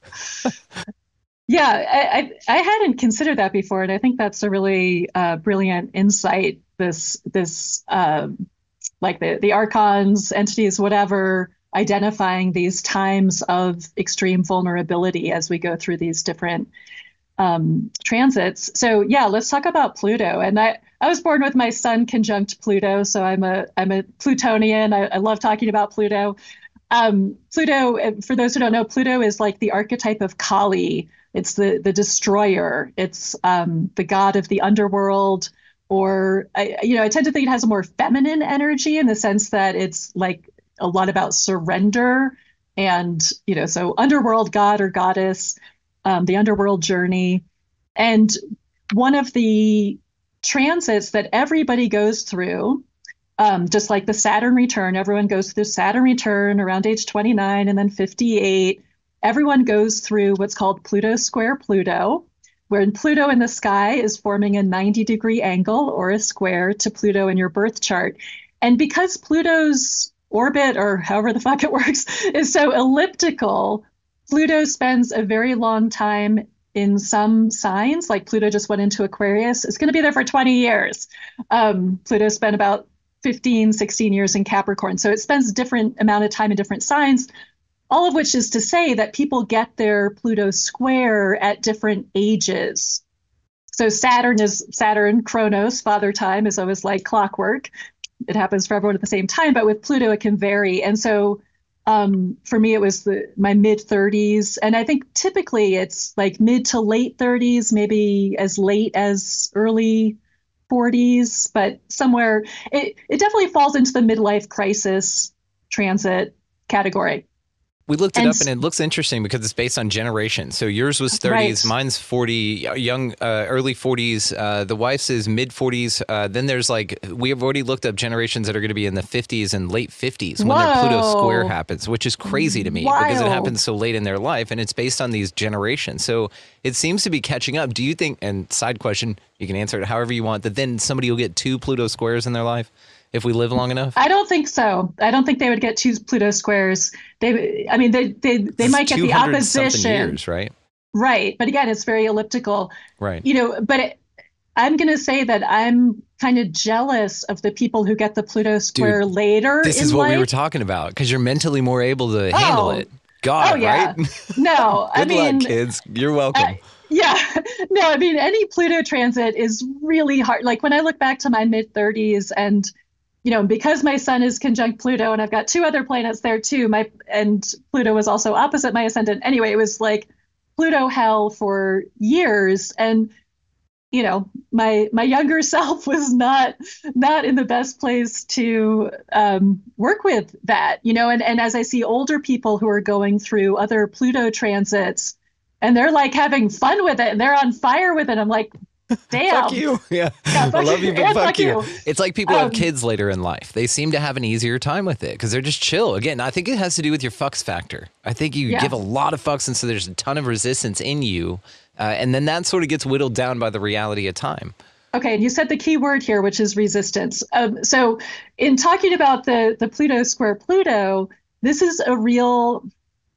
S9: Yeah, I, I I hadn't considered that before, and I think that's a really uh, brilliant insight. This this um, like the the archons, entities, whatever, identifying these times of extreme vulnerability as we go through these different um, transits. So yeah, let's talk about Pluto. And I I was born with my sun conjunct Pluto, so I'm a I'm a Plutonian. I, I love talking about Pluto. Um, Pluto, for those who don't know, Pluto is like the archetype of Kali. It's the the destroyer. It's um, the god of the underworld, or I, you know, I tend to think it has a more feminine energy in the sense that it's like a lot about surrender, and you know, so underworld god or goddess, um, the underworld journey, and one of the transits that everybody goes through. Um, just like the Saturn return, everyone goes through Saturn return around age twenty-nine and then fifty-eight. Everyone goes through what's called Pluto square Pluto, where Pluto in the sky is forming a ninety degree angle or a square to Pluto in your birth chart. And because Pluto's orbit, or however the fuck it works, is so elliptical, Pluto spends a very long time in some signs. Like Pluto just went into Aquarius. It's going to be there for twenty years. Um, Pluto spent about fifteen, sixteen years in Capricorn. So it spends a different amount of time in different signs, all of which is to say that people get their Pluto square at different ages. So Saturn is Saturn, Chronos, father time, is always like clockwork. It happens for everyone at the same time, but with Pluto, it can vary. And so um, for me, it was the, my mid thirties. And I think typically it's like mid to late thirties, maybe as late as early forties, but somewhere it, it definitely falls into the midlife crisis transit category.
S10: We looked it
S9: And
S10: up and it looks interesting because it's based on generations. So yours was thirties,
S9: Right.
S10: mine's forty, young, uh, early forties. Uh, the wife's is mid forties. Uh, then there's like, we have already looked up generations that are going to be in the fifties and late fifties when their Pluto
S9: Whoa.
S10: square happens, which is crazy to me because it
S9: Wild.
S10: happens so late in their life and it's based on these generations. So it seems to be catching up. Do you think, and side question, you can answer it however you want, that then somebody will get two Pluto squares in their life if we live long enough?
S9: I don't think so. I don't think they would get two Pluto squares. They, I mean, they they they might get the
S10: two hundred something
S9: opposition,
S10: years, right?
S9: right? But again, it's very elliptical,
S10: Right.
S9: you know. But it, I'm going to say that I'm kind of jealous of the people who get the Pluto square
S10: Dude,
S9: later.
S10: This
S9: in
S10: is what
S9: life.
S10: we were talking about because you're mentally more able to handle
S9: Oh.
S10: it. God,
S9: Oh yeah.
S10: right?
S9: No, I
S10: Good
S9: mean,
S10: luck, kids. You're welcome.
S9: I- yeah, no, I mean, any Pluto transit is really hard. Like when I look back to my mid thirties and, you know, because my sun is conjunct Pluto and I've got two other planets there too, my, and Pluto was also opposite my ascendant. Anyway, it was like Pluto hell for years. And, you know, my, my younger self was not, not in the best place to um, work with that, you know, and, and as I see older people who are going through other Pluto transits, and they're like having fun with it and they're on fire with it. I'm like, damn.
S10: Fuck you. Yeah.
S9: Yeah,
S10: I
S9: fuck
S10: love
S9: you.
S10: you, but
S9: And
S10: fuck,
S9: fuck
S10: you.
S9: you.
S10: It's like people have
S9: Um,
S10: kids later in life. They seem to have an easier time with it because they're just chill. Again, I think it has to do with your fucks factor. I think you
S9: Yeah.
S10: give a lot of fucks, and so there's a ton of resistance in you. Uh, and then that sort of gets whittled down by the reality of time.
S9: Okay, and you said the key word here, which is resistance. Um, so in talking about the, the Pluto square Pluto, this is a real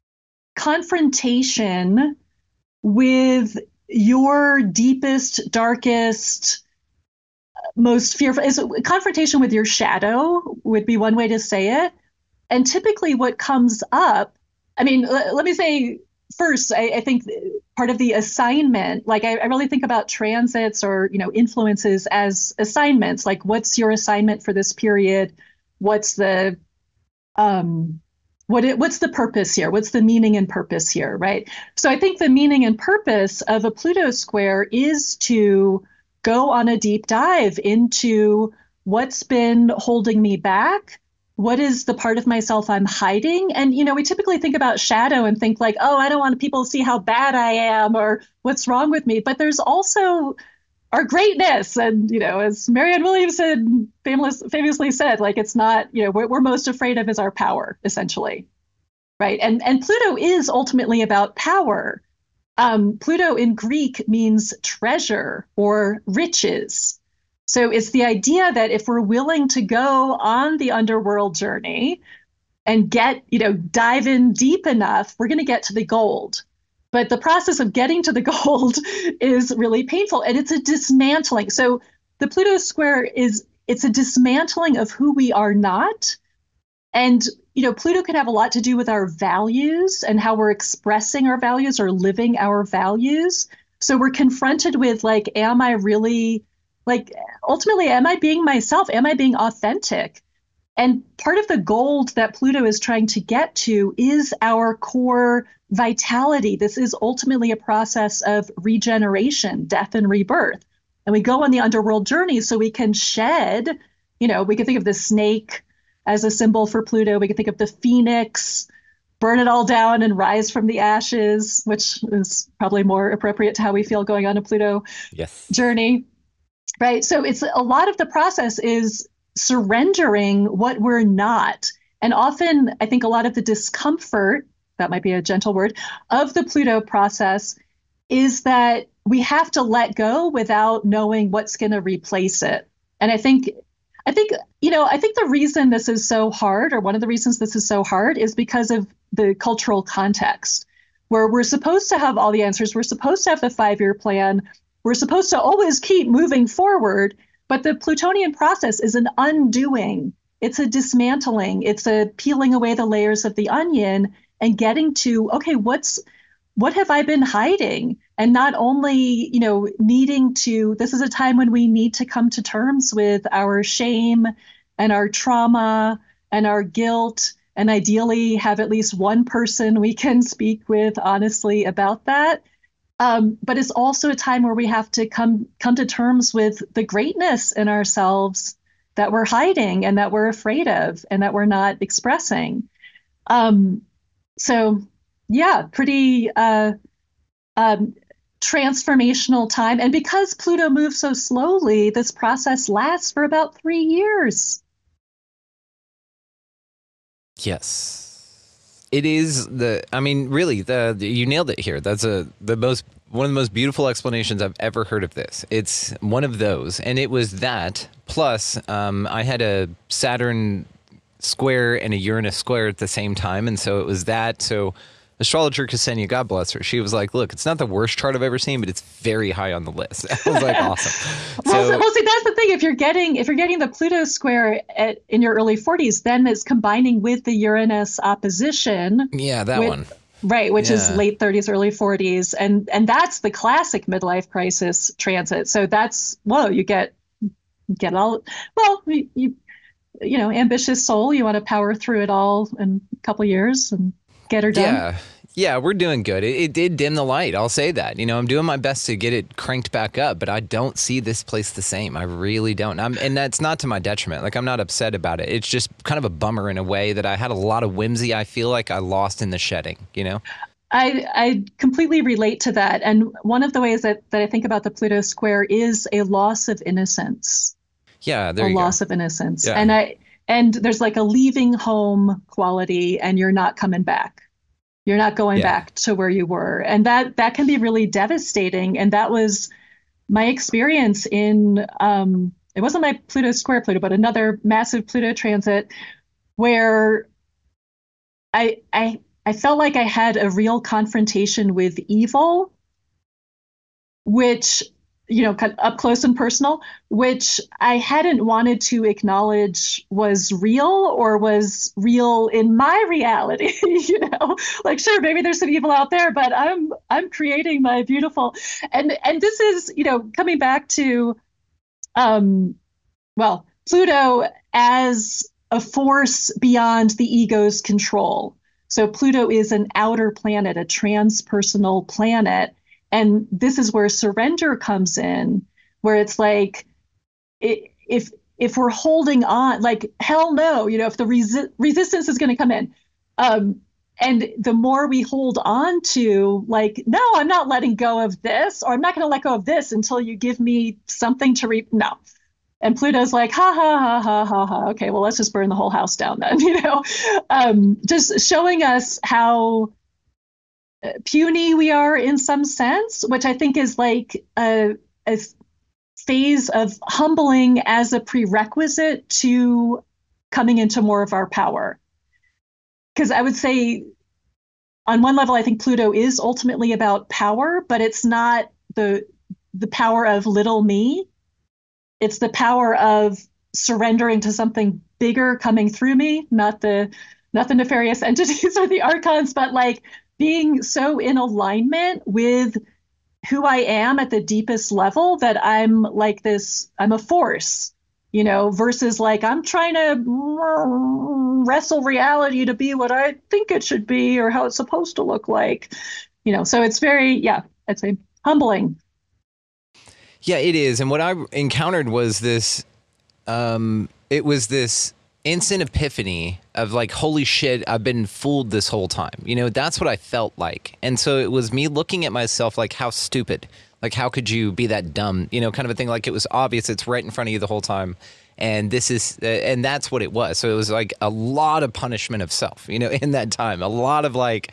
S9: confrontation with your deepest, darkest, most fearful, is confrontation with your shadow would be one way to say it. And typically what comes up, I mean, l- let me say first, I, I think part of the assignment, like I, I really think about transits or, you know, influences as assignments. Like, what's your assignment for this period? What's the um, what it, what's the purpose here? What's the meaning and purpose here, right? So I think the meaning and purpose of a Pluto square is to go on a deep dive into what's been holding me back. What is the part of myself I'm hiding? And, you know, we typically think about shadow and think like, oh, I don't want people to see how bad I am or what's wrong with me. But there's also our greatness. And, you know, as Marianne Williamson famous, famously said, like, it's not, you know, what we're most afraid of is our power, essentially. Right. And, and Pluto is ultimately about power. Um, Pluto in Greek means treasure or riches. So it's the idea that if we're willing to go on the underworld journey and get, you know, dive in deep enough, we're going to get to the gold. But the process of getting to the gold is really painful, and it's a dismantling. So the Pluto square is, it's a dismantling of who we are not. And, you know, Pluto can have a lot to do with our values and how we're expressing our values or living our values. So we're confronted with, like, am I really, like, ultimately, am I being myself? Am I being authentic? And part of the gold that Pluto is trying to get to is our core vitality. This is ultimately a process of regeneration, death and rebirth. And we go on the underworld journey so we can shed, you know, we can think of the snake as a symbol for Pluto. We can think of the phoenix, burn it all down and rise from the ashes, which is probably more appropriate to how we feel going on a Pluto
S10: yes.
S9: journey. Right. So it's a lot of the process is surrendering what we're not. And often I think a lot of the discomfort, that might be a gentle word, of the Pluto process is that we have to let go without knowing what's going to replace it. And I think, I think, you know, I think the reason this is so hard, or one of the reasons this is so hard, is because of the cultural context, where we're supposed to have all the answers. We're supposed to have the five-year plan. We're supposed to always keep moving forward, but the Plutonian process is an undoing. It's a dismantling. It's a peeling away the layers of the onion and getting to, okay, what's, what have I been hiding? And not only, you know, needing to, this is a time when we need to come to terms with our shame and our trauma and our guilt, and ideally have at least one person we can speak with honestly about that. Um, but it's also a time where we have to come come to terms with the greatness in ourselves that we're hiding and that we're afraid of and that we're not expressing. Um, so, yeah, pretty uh, um, transformational time. And because Pluto moves so slowly, this process lasts for about three years.
S10: Yes. It is the, I mean, really, the, the you nailed it here. That's a the most one of the most beautiful explanations I've ever heard of this. It's one of those, and it was that. Plus, um, I had a Saturn square and a Uranus square at the same time, and so it was that. So, astrologer Ksenia, God bless her, she was like, "Look, it's not the worst chart I've ever seen, but it's very high on the list." I was like, "Awesome."
S9: well,
S10: So,
S9: so, well, see, that's the thing. If you're getting if you're getting the Pluto square at, in your early forties, then it's combining with the Uranus opposition.
S10: yeah, that
S9: with,
S10: one.
S9: Right, which
S10: Yeah.
S9: is late thirties, early forties, and and that's the classic midlife crisis transit. So that's whoa, you get get all well, you you, you know, ambitious soul. You want to power through it all in a couple years and get her done.
S10: Yeah. Yeah, we're doing good. It, it did dim the light. I'll say that. You know, I'm doing my best to get it cranked back up, but I don't see this place the same. I really don't. I'm, and that's not to my detriment. Like, I'm not upset about it. It's just kind of a bummer in a way that I had a lot of whimsy I feel like I lost in the shedding, you know?
S9: I, I completely relate to that. And one of the ways that, that I think about the Pluto square is a loss of innocence.
S10: Yeah, there
S9: a
S10: you go.
S9: loss of innocence.
S10: Yeah.
S9: And I and there's like a leaving home quality, and you're not coming back. You're not going
S10: Yeah.
S9: back to where you were. And that that can be really devastating. And that was my experience in um, it wasn't my Pluto square Pluto, but another massive Pluto transit where I I I felt like I had a real confrontation with evil, which you know, kind of up close and personal, which I hadn't wanted to acknowledge was real or was real in my reality. You know, like, sure, maybe there's some evil out there, but I'm I'm creating my beautiful, and and this is, you know, coming back to, um, well, Pluto as a force beyond the ego's control. So Pluto is an outer planet, a transpersonal planet. And this is where surrender comes in, where it's like, it, if if we're holding on, like, hell no, you know, if the resi- resistance is going to come in, um, and the more we hold on to, like, no, I'm not letting go of this, or I'm not going to let go of this until you give me something to re. No. And Pluto's like, ha, ha, ha, ha, ha, ha. Okay, well, let's just burn the whole house down then, you know, um, just showing us how puny we are in some sense, which I think is like a, a phase of humbling as a prerequisite to coming into more of our power. Because I would say on one level, I think Pluto is ultimately about power, but it's not the the power of little me. It's the power of surrendering to something bigger coming through me, not the not the nefarious entities or the archons, but like being so in alignment with who I am at the deepest level that I'm like this, I'm a force, you know, versus like I'm trying to wrestle reality to be what I think it should be or how it's supposed to look like, you know, so it's very, yeah, I'd say humbling.
S10: Yeah, it is. And what I encountered was this, um, it was this instant epiphany of like, holy shit, I've been fooled this whole time. You know, that's what I felt like. And so it was me looking at myself like, how stupid, like, how could you be that dumb? You know, kind of a thing. Like, it was obvious, it's right in front of you the whole time. And this is, uh, and that's what it was. So it was like a lot of punishment of self, you know, in that time, a lot of like,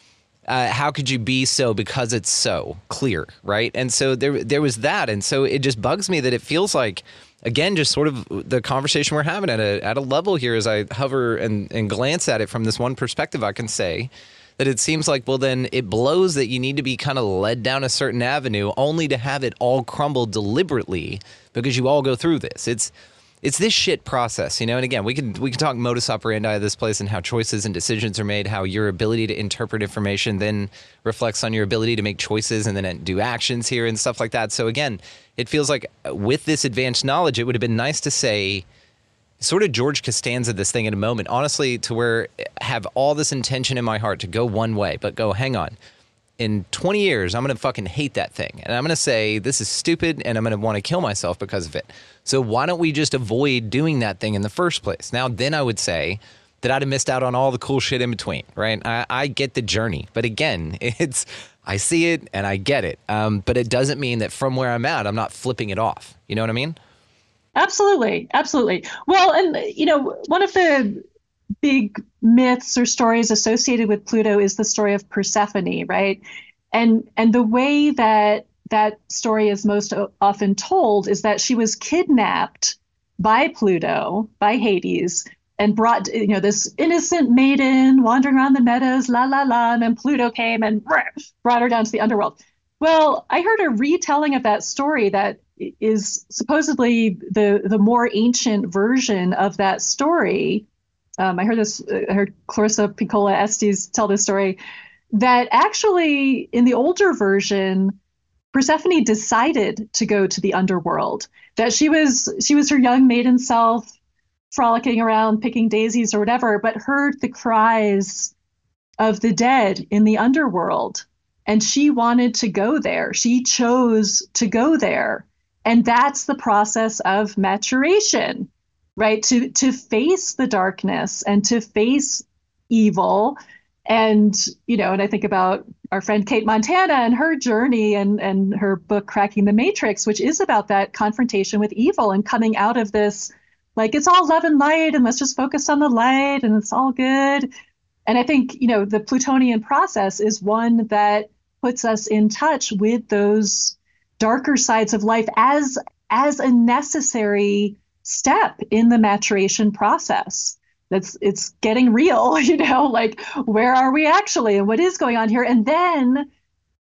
S10: Uh, how could you be so because it's so clear, right? And so there there was that. And so it just bugs me that it feels like, again, just sort of the conversation we're having at a at a level here as I hover and, and glance at it from this one perspective, I can say that it seems like, well, then it blows that you need to be kind of led down a certain avenue only to have it all crumble deliberately because you all go through this. It's It's this shit process, you know. And again, we can we can talk modus operandi of this place and how choices and decisions are made, how your ability to interpret information then reflects on your ability to make choices and then do actions here and stuff like that. So again, it feels like with this advanced knowledge, it would have been nice to say, sort of George Costanza this thing in a moment, honestly, to where I have all this intention in my heart to go one way, but go, hang on. In twenty years, I'm going to fucking hate that thing. And I'm going to say, this is stupid, and I'm going to want to kill myself because of it. So why don't we just avoid doing that thing in the first place? Now, then I would say that I'd have missed out on all the cool shit in between, right? I, I get the journey. But again, it's I see it and I get it. Um, but it doesn't mean that from where I'm at, I'm not flipping it off. You know what I mean?
S9: Absolutely. Absolutely. Well, and, you know, one of the big myths or stories associated with Pluto is the story of Persephone, right? And and the way that that story is most often told is that she was kidnapped by Pluto, by Hades, and brought, you know, this innocent maiden wandering around the meadows, la la la, and then Pluto came and brought her down to the underworld. Well, I heard a retelling of that story that is supposedly the the more ancient version of that story. Um, I heard this, I heard Clarissa Pinkola Estes tell this story, that actually in the older version, Persephone decided to go to the underworld, that she was she was her young maiden self frolicking around, picking daisies or whatever, but heard the cries of the dead in the underworld. And she wanted to go there. She chose to go there. And that's the process of maturation, right? To to face the darkness and to face evil. And, you know, and I think about our friend Kate Montana and her journey and, and her book, Cracking the Matrix, which is about that confrontation with evil and coming out of this, like, it's all love and light and let's just focus on the light and it's all good. And I think, you know, the Plutonian process is one that puts us in touch with those darker sides of life as, as a necessary step in the maturation process. That's it's getting real, you know, like, where are we actually and what is going on here? And then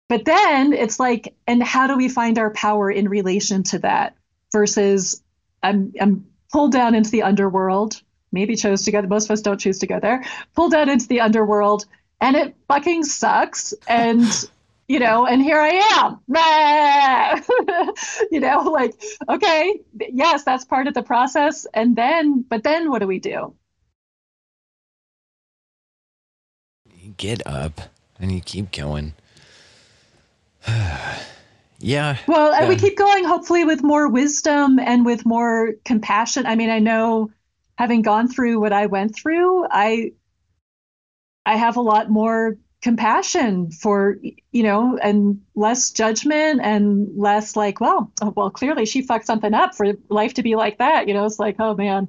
S9: but then it's like, and how do we find our power in relation to that versus I'm, I'm pulled down into the underworld, maybe chose to go, most of us don't choose to go there, pulled down into the underworld and it fucking sucks. And, you know, and here I am, you know, like, okay, yes, that's part of the process. And then, but then what do we do?
S10: You get up and you keep going. Yeah.
S9: Well, and
S10: yeah.
S9: we keep going, hopefully with more wisdom and with more compassion. I mean, I know having gone through what I went through, I, I have a lot more compassion for, you know, and less judgment and less like, well, oh, well, clearly she fucked something up for life to be like that. You know, it's like, oh man,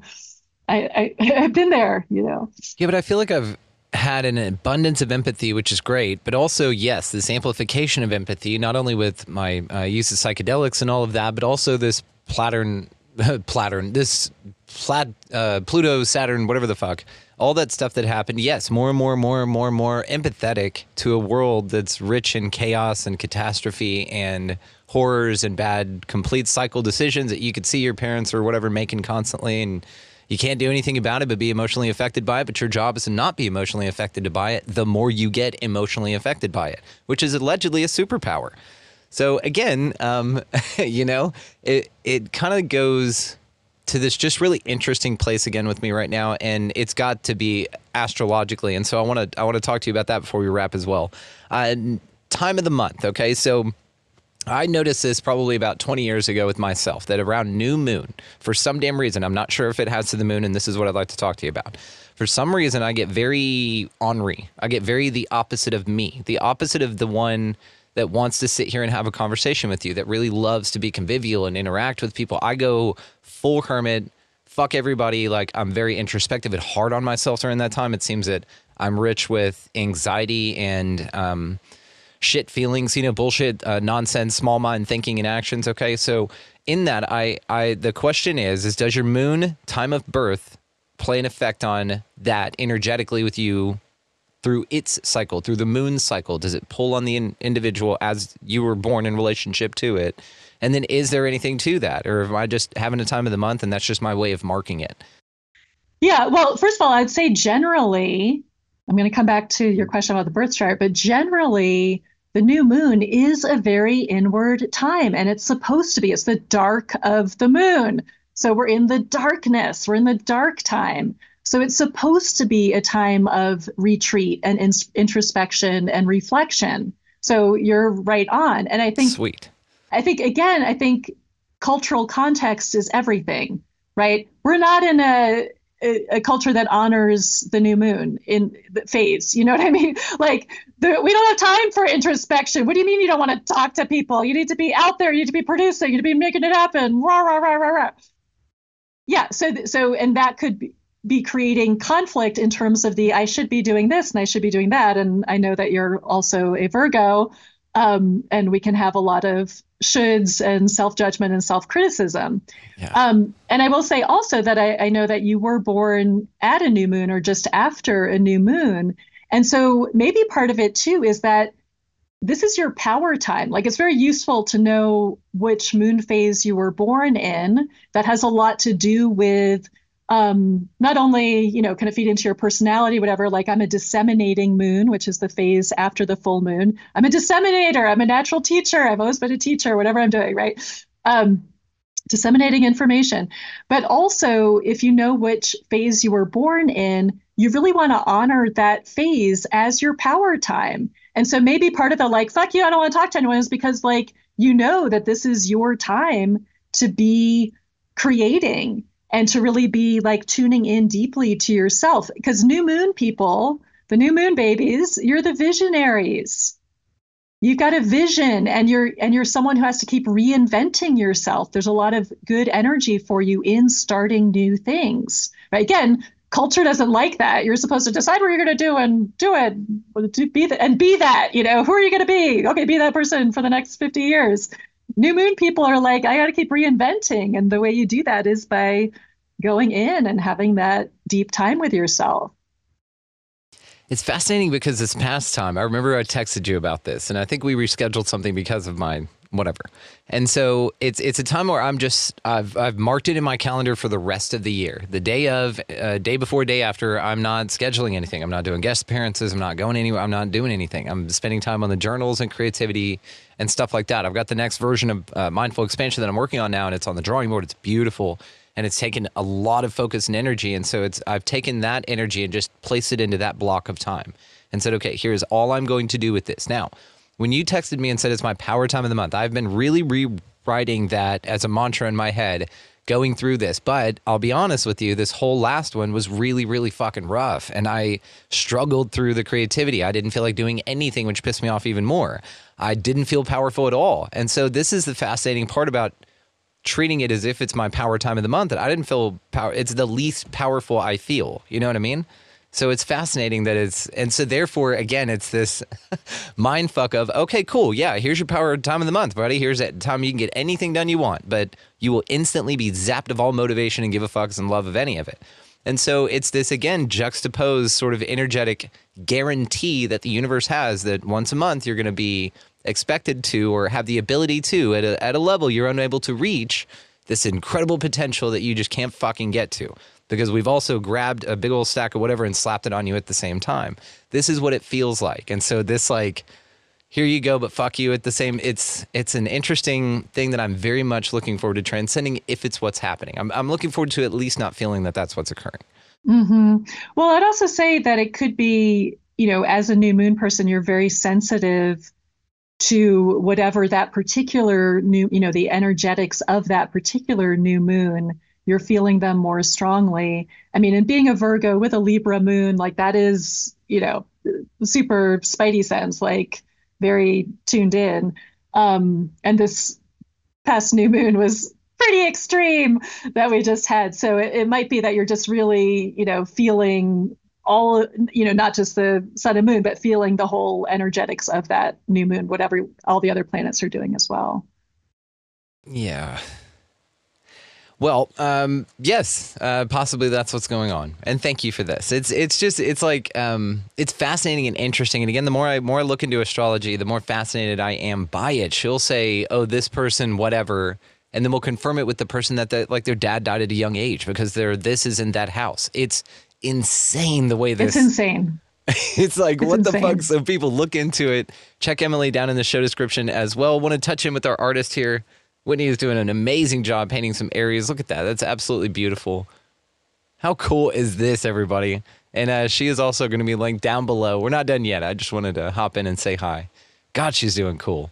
S9: I, I, I've been there, you know?
S10: Yeah, but I feel like I've had an abundance of empathy, which is great, but also, yes, this amplification of empathy, not only with my uh, use of psychedelics and all of that, but also this Plattern, Plattern, this Plat, uh, Pluto, Saturn, whatever the fuck, all that stuff that happened. Yes, more and more and more and more and more empathetic to a world that's rich in chaos and catastrophe and horrors and bad, complete cycle decisions that you could see your parents or whatever making constantly, and you can't do anything about it but be emotionally affected by it, but your job is to not be emotionally affected by it the more you get emotionally affected by it, which is allegedly a superpower. So again, um, you know, it, it kind of goes to this just really interesting place again with me right now, and it's got to be astrologically. And so I want to I want to talk to you about that before we wrap as well. Uh, time of the month, okay? So I noticed this probably about twenty years ago with myself, that around new moon, for some damn reason, I'm not sure if it has to the moon, and this is what I'd like to talk to you about. For some reason, I get very ornery. I get very the opposite of me, the opposite of the one that wants to sit here and have a conversation with you, that really loves to be convivial and interact with people. I go full hermit, fuck everybody. Like, I'm very introspective and hard on myself during that time. It seems that I'm rich with anxiety and um, shit feelings, you know, bullshit, uh, nonsense, small mind thinking and actions. Okay. So in that, I, I, the question is, is does your moon time of birth play an effect on that energetically with you through its cycle, through the moon cycle? Does it pull on the in- individual as you were born in relationship to it? And then is there anything to that? Or am I just having a time of the month and that's just my way of marking it?
S9: Yeah. Well, first of all, I'd say generally, I'm going to come back to your question about the birth chart, but generally the new moon is a very inward time, and it's supposed to be. It's the dark of the moon. So we're in the darkness, we're in the dark time. So it's supposed to be a time of retreat and in- introspection and reflection. So you're right on. And I think,
S10: sweet.
S9: I think, again, I think cultural context is everything, right? We're not in a, a, a culture that honors the new moon in the phase. You know what I mean? Like, the, we don't have time for introspection. What do you mean you don't want to talk to people? You need to be out there. You need to be producing. You need to be making it happen. Rah, rah, rah, rah, rah. Yeah. So, so, and that could be, be creating conflict in terms of the, I should be doing this and I should be doing that. And I know that you're also a Virgo, um, and we can have a lot of shoulds and self-judgment and self-criticism.
S10: Yeah.
S9: Um, and I will say also that I, I know that you were born at a new moon or just after a new moon. And so maybe part of it too is that this is your power time. Like, it's very useful to know which moon phase you were born in. That has a lot to do with um, not only, you know, kind of feed into your personality, whatever, like I'm a disseminating moon, which is the phase after the full moon. I'm a disseminator. I'm a natural teacher. I've always been a teacher, whatever I'm doing, right? Um, disseminating information. But also, if you know which phase you were born in, you really want to honor that phase as your power time. And so maybe part of the like, fuck you, I don't want to talk to anyone, is because like, you know that this is your time to be creating and to really be like tuning in deeply to yourself. Because new moon people, the new moon babies, you're the visionaries. You've got a vision, and you're and you're someone who has to keep reinventing yourself. There's a lot of good energy for you in starting new things. Right? Again, culture doesn't like that. You're supposed to decide what you're going to do and do it, be that, and be that. You know, who are you going to be? Okay, be that person for the next fifty years. New moon people are like, I got to keep reinventing, and the way you do that is by going in and having that deep time with yourself.
S10: It's fascinating because this past time, I remember I texted you about this, and I think we rescheduled something because of my whatever. And so it's it's a time where I'm just, I've I've marked it in my calendar for the rest of the year. The day of, uh, day before, day after, I'm not scheduling anything. I'm not doing guest appearances. I'm not going anywhere. I'm not doing anything. I'm spending time on the journals and creativity and stuff like that. I've got the next version of uh, Mindful Expansion that I'm working on now, and it's on the drawing board. It's beautiful. And it's taken a lot of focus and energy. And so it's I've taken that energy and just placed it into that block of time and said, okay, here's all I'm going to do with this. Now, when you texted me and said it's my power time of the month, I've been really rewriting that as a mantra in my head going through this. But I'll be honest with you, this whole last one was really, really fucking rough. And I struggled through the creativity. I didn't feel like doing anything, which pissed me off even more. I didn't feel powerful at all. And so this is the fascinating part about treating it as if it's my power time of the month, that I didn't feel power. It's the least powerful I feel. You know what I mean? So it's fascinating that it's, and so therefore, again, it's this mind fuck of, okay, cool. Yeah, here's your power time of the month, buddy. Here's that time you can get anything done you want, but you will instantly be zapped of all motivation and give a fucks and love of any of it. And so it's this, again, juxtaposed sort of energetic guarantee that the universe has that once a month you're going to be expected to, or have the ability to, at a, at a level you're unable to reach, this incredible potential that you just can't fucking get to, because we've also grabbed a big old stack of whatever and slapped it on you at the same time. This is what it feels like. And so this, like, here you go, but fuck you at the same, it's it's an interesting thing that I'm very much looking forward to transcending if it's what's happening. I'm, I'm looking forward to at least not feeling that that's what's occurring.
S9: Mm-hmm. Well, I'd also say that it could be, you know, as a new moon person, you're very sensitive to whatever that particular new, you know, the energetics of that particular new moon, you're feeling them more strongly. I mean, and being a Virgo with a Libra moon, like that is, you know, super spidey sense, like very tuned in. Um, and this past new moon was pretty extreme that we just had. So it, it might be that you're just really, you know, feeling all, you know, not just the sun and moon, but feeling the whole energetics of that new moon, whatever all the other planets are doing as well.
S10: Yeah. Well, um, yes, uh, possibly that's what's going on. And thank you for this. It's it's just, it's like, um, it's fascinating and interesting. And again, the more I more I look into astrology, the more fascinated I am by it. She'll say, oh, this person, whatever. And then we'll confirm it with the person that, the, like, their dad died at a young age because they're, this is in that house. It's insane the way this.
S9: It's insane.
S10: It's like, it's what insane. The fuck? So people look into it. Check Emily down in the show description as well. Want to touch in with our artist here. Whitney is doing an amazing job painting some areas. Look at that. That's absolutely beautiful. How cool is this, everybody? And uh, she is also going to be linked down below. We're not done yet. I just wanted to hop in and say hi. God, she's doing cool.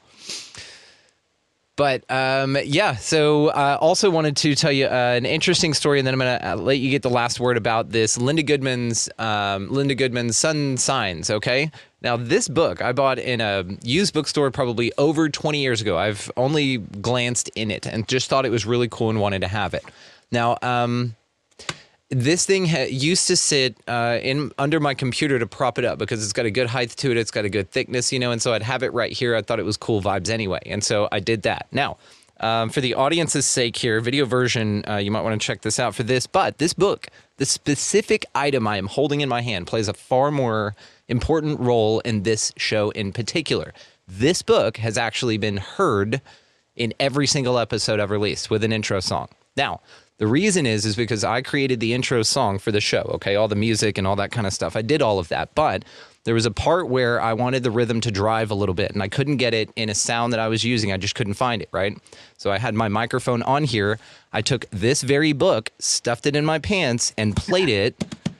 S10: But um, yeah, so I uh, also wanted to tell you uh, an interesting story, and then I'm going to let you get the last word about this. Linda Goodman's um, Linda Goodman's Sun Signs, okay? Now, this book I bought in a used bookstore probably over twenty years ago. I've only glanced in it and just thought it was really cool and wanted to have it. Now, um, this thing ha- used to sit uh, in under my computer to prop it up because it's got a good height to it. It's got a good thickness, you know, and so I'd have it right here. I thought it was cool vibes anyway. And so I did that. Now, um, for the audience's sake here, video version, uh, you might want to check this out for this. But this book, the specific item I am holding in my hand, plays a far more important role in this show in particular. This book has actually been heard in every single episode I've released with an intro song. Now, the reason is, is because I created the intro song for the show, okay? All the music and all that kind of stuff. I did all of that, but there was a part where I wanted the rhythm to drive a little bit, and I couldn't get it in a sound that I was using. I just couldn't find it, right? So I had my microphone on here. I took this very book, stuffed it in my pants, and played it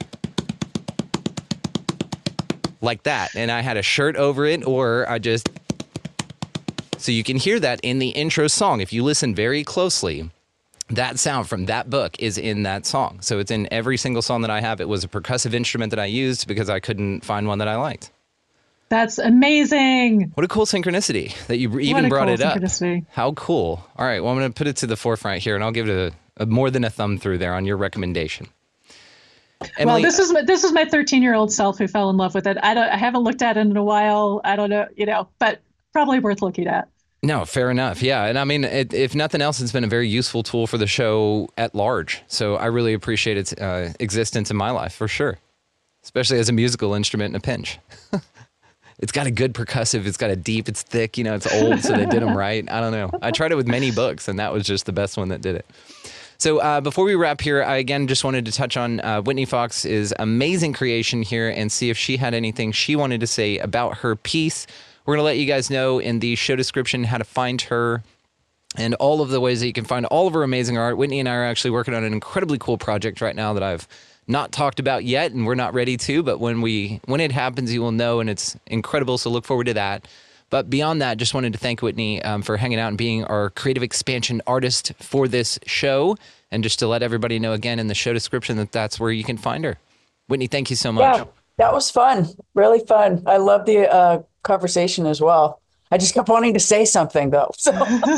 S10: like that. And I had a shirt over it, or I just... So you can hear that in the intro song. If you listen very closely, that sound from that book is in that song. So it's in every single song that I have. It was a percussive instrument that I used because I couldn't find one that I liked.
S9: That's amazing.
S10: What a cool synchronicity that you even brought it up. How cool. All right, well, I'm going to put it to the forefront here, and I'll give it a, a more than a thumb through there on your recommendation. Emily,
S9: well, this is my, this is my thirteen-year-old self who fell in love with it. I don't I haven't looked at it in a while. I don't know, you know, but probably worth looking at.
S10: No, fair enough. Yeah. And I mean, it, if nothing else, it's been a very useful tool for the show at large. So I really appreciate its uh, existence in my life for sure. especially as a musical instrument in a pinch. It's got a good percussive. It's got a deep. It's thick. You know, it's old, so they did them right. I don't know. I tried it with many books, and that was just the best one that did it. So uh, before we wrap here, I again just wanted to touch on uh, Whitney Fox's amazing creation here and see if she had anything she wanted to say about her piece. We're going to let you guys know in the show description how to find her and all of the ways that you can find all of her amazing art. Whitney and I are actually working on an incredibly cool project right now that I've not talked about yet, and we're not ready to, but when we when it happens, you will know, and it's incredible, so look forward to that. But beyond that, just wanted to thank Whitney um, for hanging out and being our creative expansion artist for this show, and just to let everybody know again in the show description that that's where you can find her. Whitney, thank you so much.
S11: Yeah, that was fun. Really fun. I love the uh, conversation as well. I just kept wanting to say something, though. So.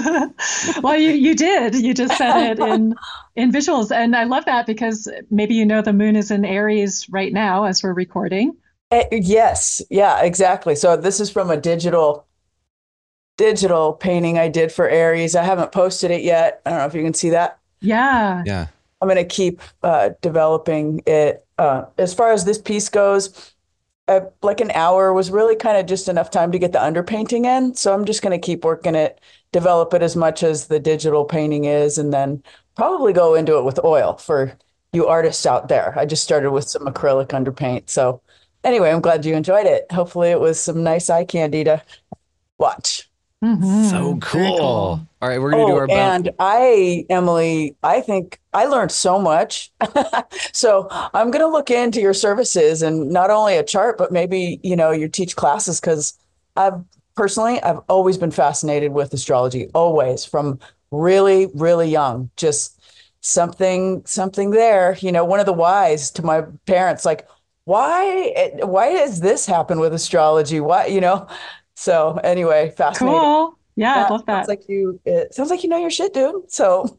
S9: Well, you, you did. You just said it in in visuals. And I love that because maybe you know the moon is in Aries right now as we're recording.
S11: Uh, yes. Yeah, exactly. So this is from a digital digital painting I did for Aries. I haven't posted it yet. I don't know if you can see that.
S9: Yeah.
S10: Yeah.
S11: I'm going to keep uh, developing it. Uh, as far as this piece goes, Uh, like an hour was really kind of just enough time to get the underpainting in. So I'm just going to keep working it, develop it as much as the digital painting is, and then probably go into it with oil for you artists out there. I just started with some acrylic underpaint. So anyway, I'm glad you enjoyed it. Hopefully it was some nice eye candy to watch.
S9: Mm-hmm.
S10: So cool.
S9: cool.
S10: All right, we're going to
S11: oh,
S10: do our bone.
S11: And I, Emily, I think I learned so much. So I'm going to look into your services and not only a chart, but maybe, you know, you teach classes, because I've personally, I've always been fascinated with astrology, always, from really, really young. Just something, something there, you know, one of the whys to my parents, like, why, why does this happen with astrology? Why, you know? So anyway, fascinating.
S9: Cool. Yeah, yeah, I love that.
S11: Sounds like you, it sounds like you know your shit, dude. So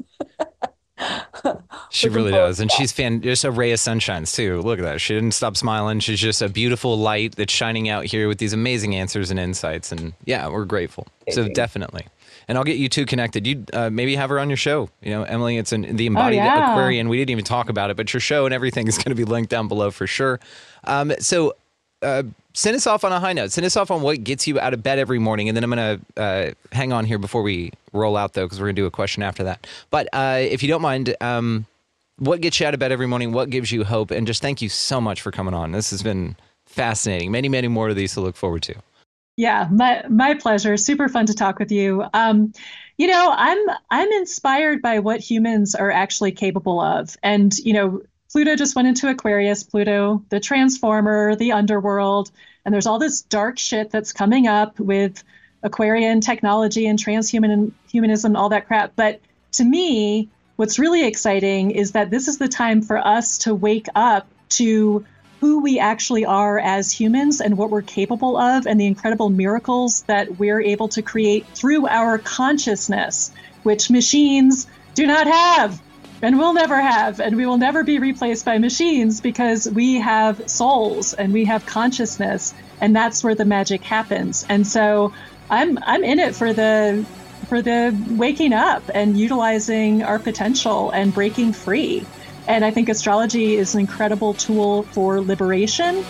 S10: she really does. And she's fan, just a ray of sunshines too. Look at that. She didn't stop smiling. She's just a beautiful light that's shining out here with these amazing answers and insights. And yeah, we're grateful. So definitely. And I'll get you two connected. You uh, maybe have her on your show. You know, Emily, it's an, the Embodied
S9: oh, yeah.
S10: Aquarian. We didn't even talk about it, but your show and everything is going to be linked down below for sure. Um, so uh, send us off on a high note. Send us off on what gets you out of bed every morning. And then I'm going to uh, hang on here before we roll out, though, because we're going to do a question after that. But uh, if you don't mind, um, what gets you out of bed every morning? What gives you hope? And just thank you so much for coming on. This has been fascinating. Many, many more of these to look forward to.
S9: Yeah, my my pleasure. Super fun to talk with you. Um, you know, I'm I'm inspired by what humans are actually capable of. And, you know, Pluto just went into Aquarius, Pluto, the transformer, the underworld, and there's all this dark shit that's coming up with Aquarian technology and transhuman humanism and all that crap. But to me, what's really exciting is that this is the time for us to wake up to who we actually are as humans and what we're capable of, and the incredible miracles that we're able to create through our consciousness, which machines do not have. And we'll never have, and we will never be replaced by machines, because we have souls and we have consciousness, and that's where the magic happens. And so I'm I'm in it for the for the waking up and utilizing our potential and breaking free. And I think astrology is an incredible tool for liberation,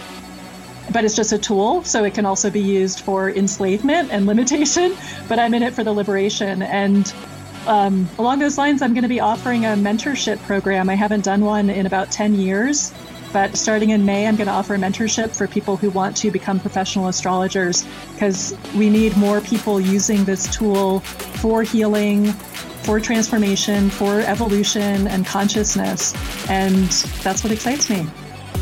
S9: but it's just a tool, so it can also be used for enslavement and limitation. But I'm in it for the liberation. And Um, along those lines, I'm going to be offering a mentorship program. I haven't done one in about ten years, but starting in May, I'm going to offer a mentorship for people who want to become professional astrologers, because we need more people using this tool for healing, for transformation, for evolution and consciousness. And that's what excites me.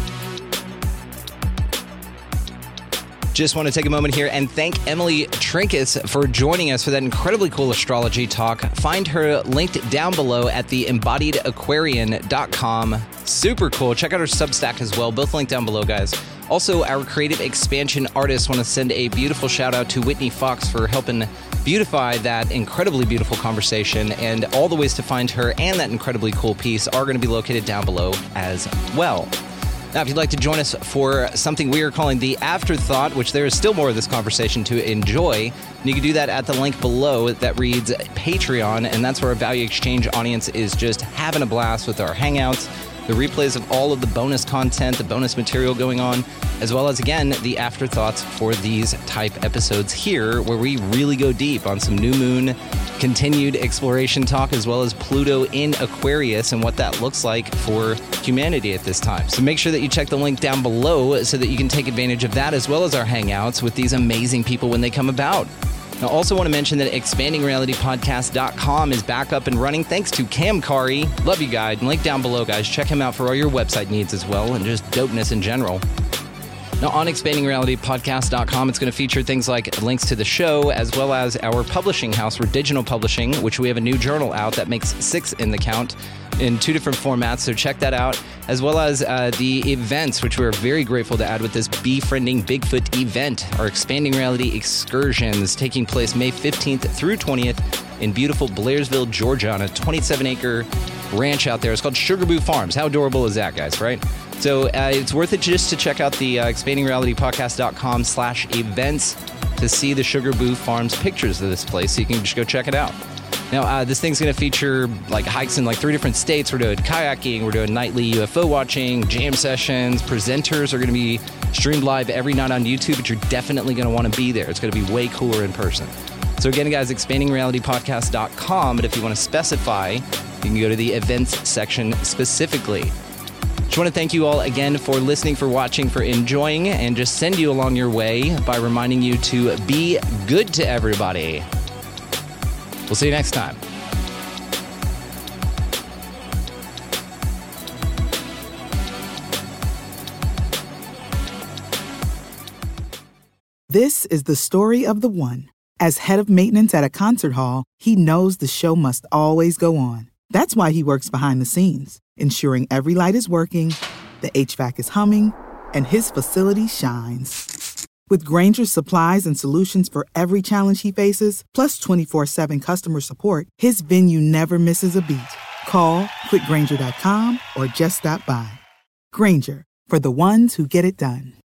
S10: Just want to take a moment here and thank Emily Trinkus for joining us for that incredibly cool astrology talk. Find her linked down below at the embodied aquarian dot com. Super cool. Check out her Substack as well. Both linked down below, guys. Also, our creative expansion artists want to send a beautiful shout out to Whitney Fox for helping beautify that incredibly beautiful conversation. And all the ways to find her and that incredibly cool piece are going to be located down below as well. Now, if you'd like to join us for something we are calling the Afterthought, which there is still more of this conversation to enjoy, you can do that at the link below that reads Patreon, and that's where our Value Exchange audience is just having a blast with our hangouts. the replays of all of the bonus content, the bonus material going on, as well as, again, the afterthoughts for these type episodes here, where we really go deep on some new moon, continued exploration talk, as well as Pluto in Aquarius and what that looks like for humanity at this time. So make sure that you check the link down below so that you can take advantage of that, as well as our hangouts with these amazing people when they come about. Now, also want to mention that expanding reality podcast dot com is back up and running thanks to Cam Kari. Love you, guys. Link down below, guys. Check him out for all your website needs as well, and just dopeness in general. Now, on expanding reality podcast dot com, it's going to feature things like links to the show, as well as our publishing house, Rediginal Publishing, which we have a new journal out that makes six in the count in two different formats, so check that out, as well as uh, the events, which we're very grateful to add with this Befriending Bigfoot event, our Expanding Reality excursions taking place May fifteenth through twentieth in beautiful Blairsville, Georgia, on a twenty-seven acre ranch out there. It's called Sugarboo Farms. How adorable is that, guys, right? So uh, it's worth it just to check out the uh, expanding reality podcast dot com slash events to see the Sugarboo Farms pictures of this place, so you can just go check it out. Now, uh, this thing's going to feature like hikes in like three different states. We're doing kayaking, we're doing nightly U F O watching, jam sessions. Presenters are going to be streamed live every night on YouTube, but you're definitely going to want to be there. It's going to be way cooler in person. So again, guys, expanding reality podcast dot com, but if you want to specify, you can go to the events section specifically. Just want to thank you all again for listening, for watching, for enjoying, and just send you along your way by reminding you to be good to everybody. We'll see you next time.
S5: This is the story of the one. As head of maintenance at a concert hall, he knows the show must always go on. That's why he works behind the scenes, ensuring every light is working, the H V A C is humming, and his facility shines. With Grainger's supplies and solutions for every challenge he faces, plus twenty-four seven customer support, his venue never misses a beat. Call quick grainger dot com or just stop by. Grainger, for the ones who get it done.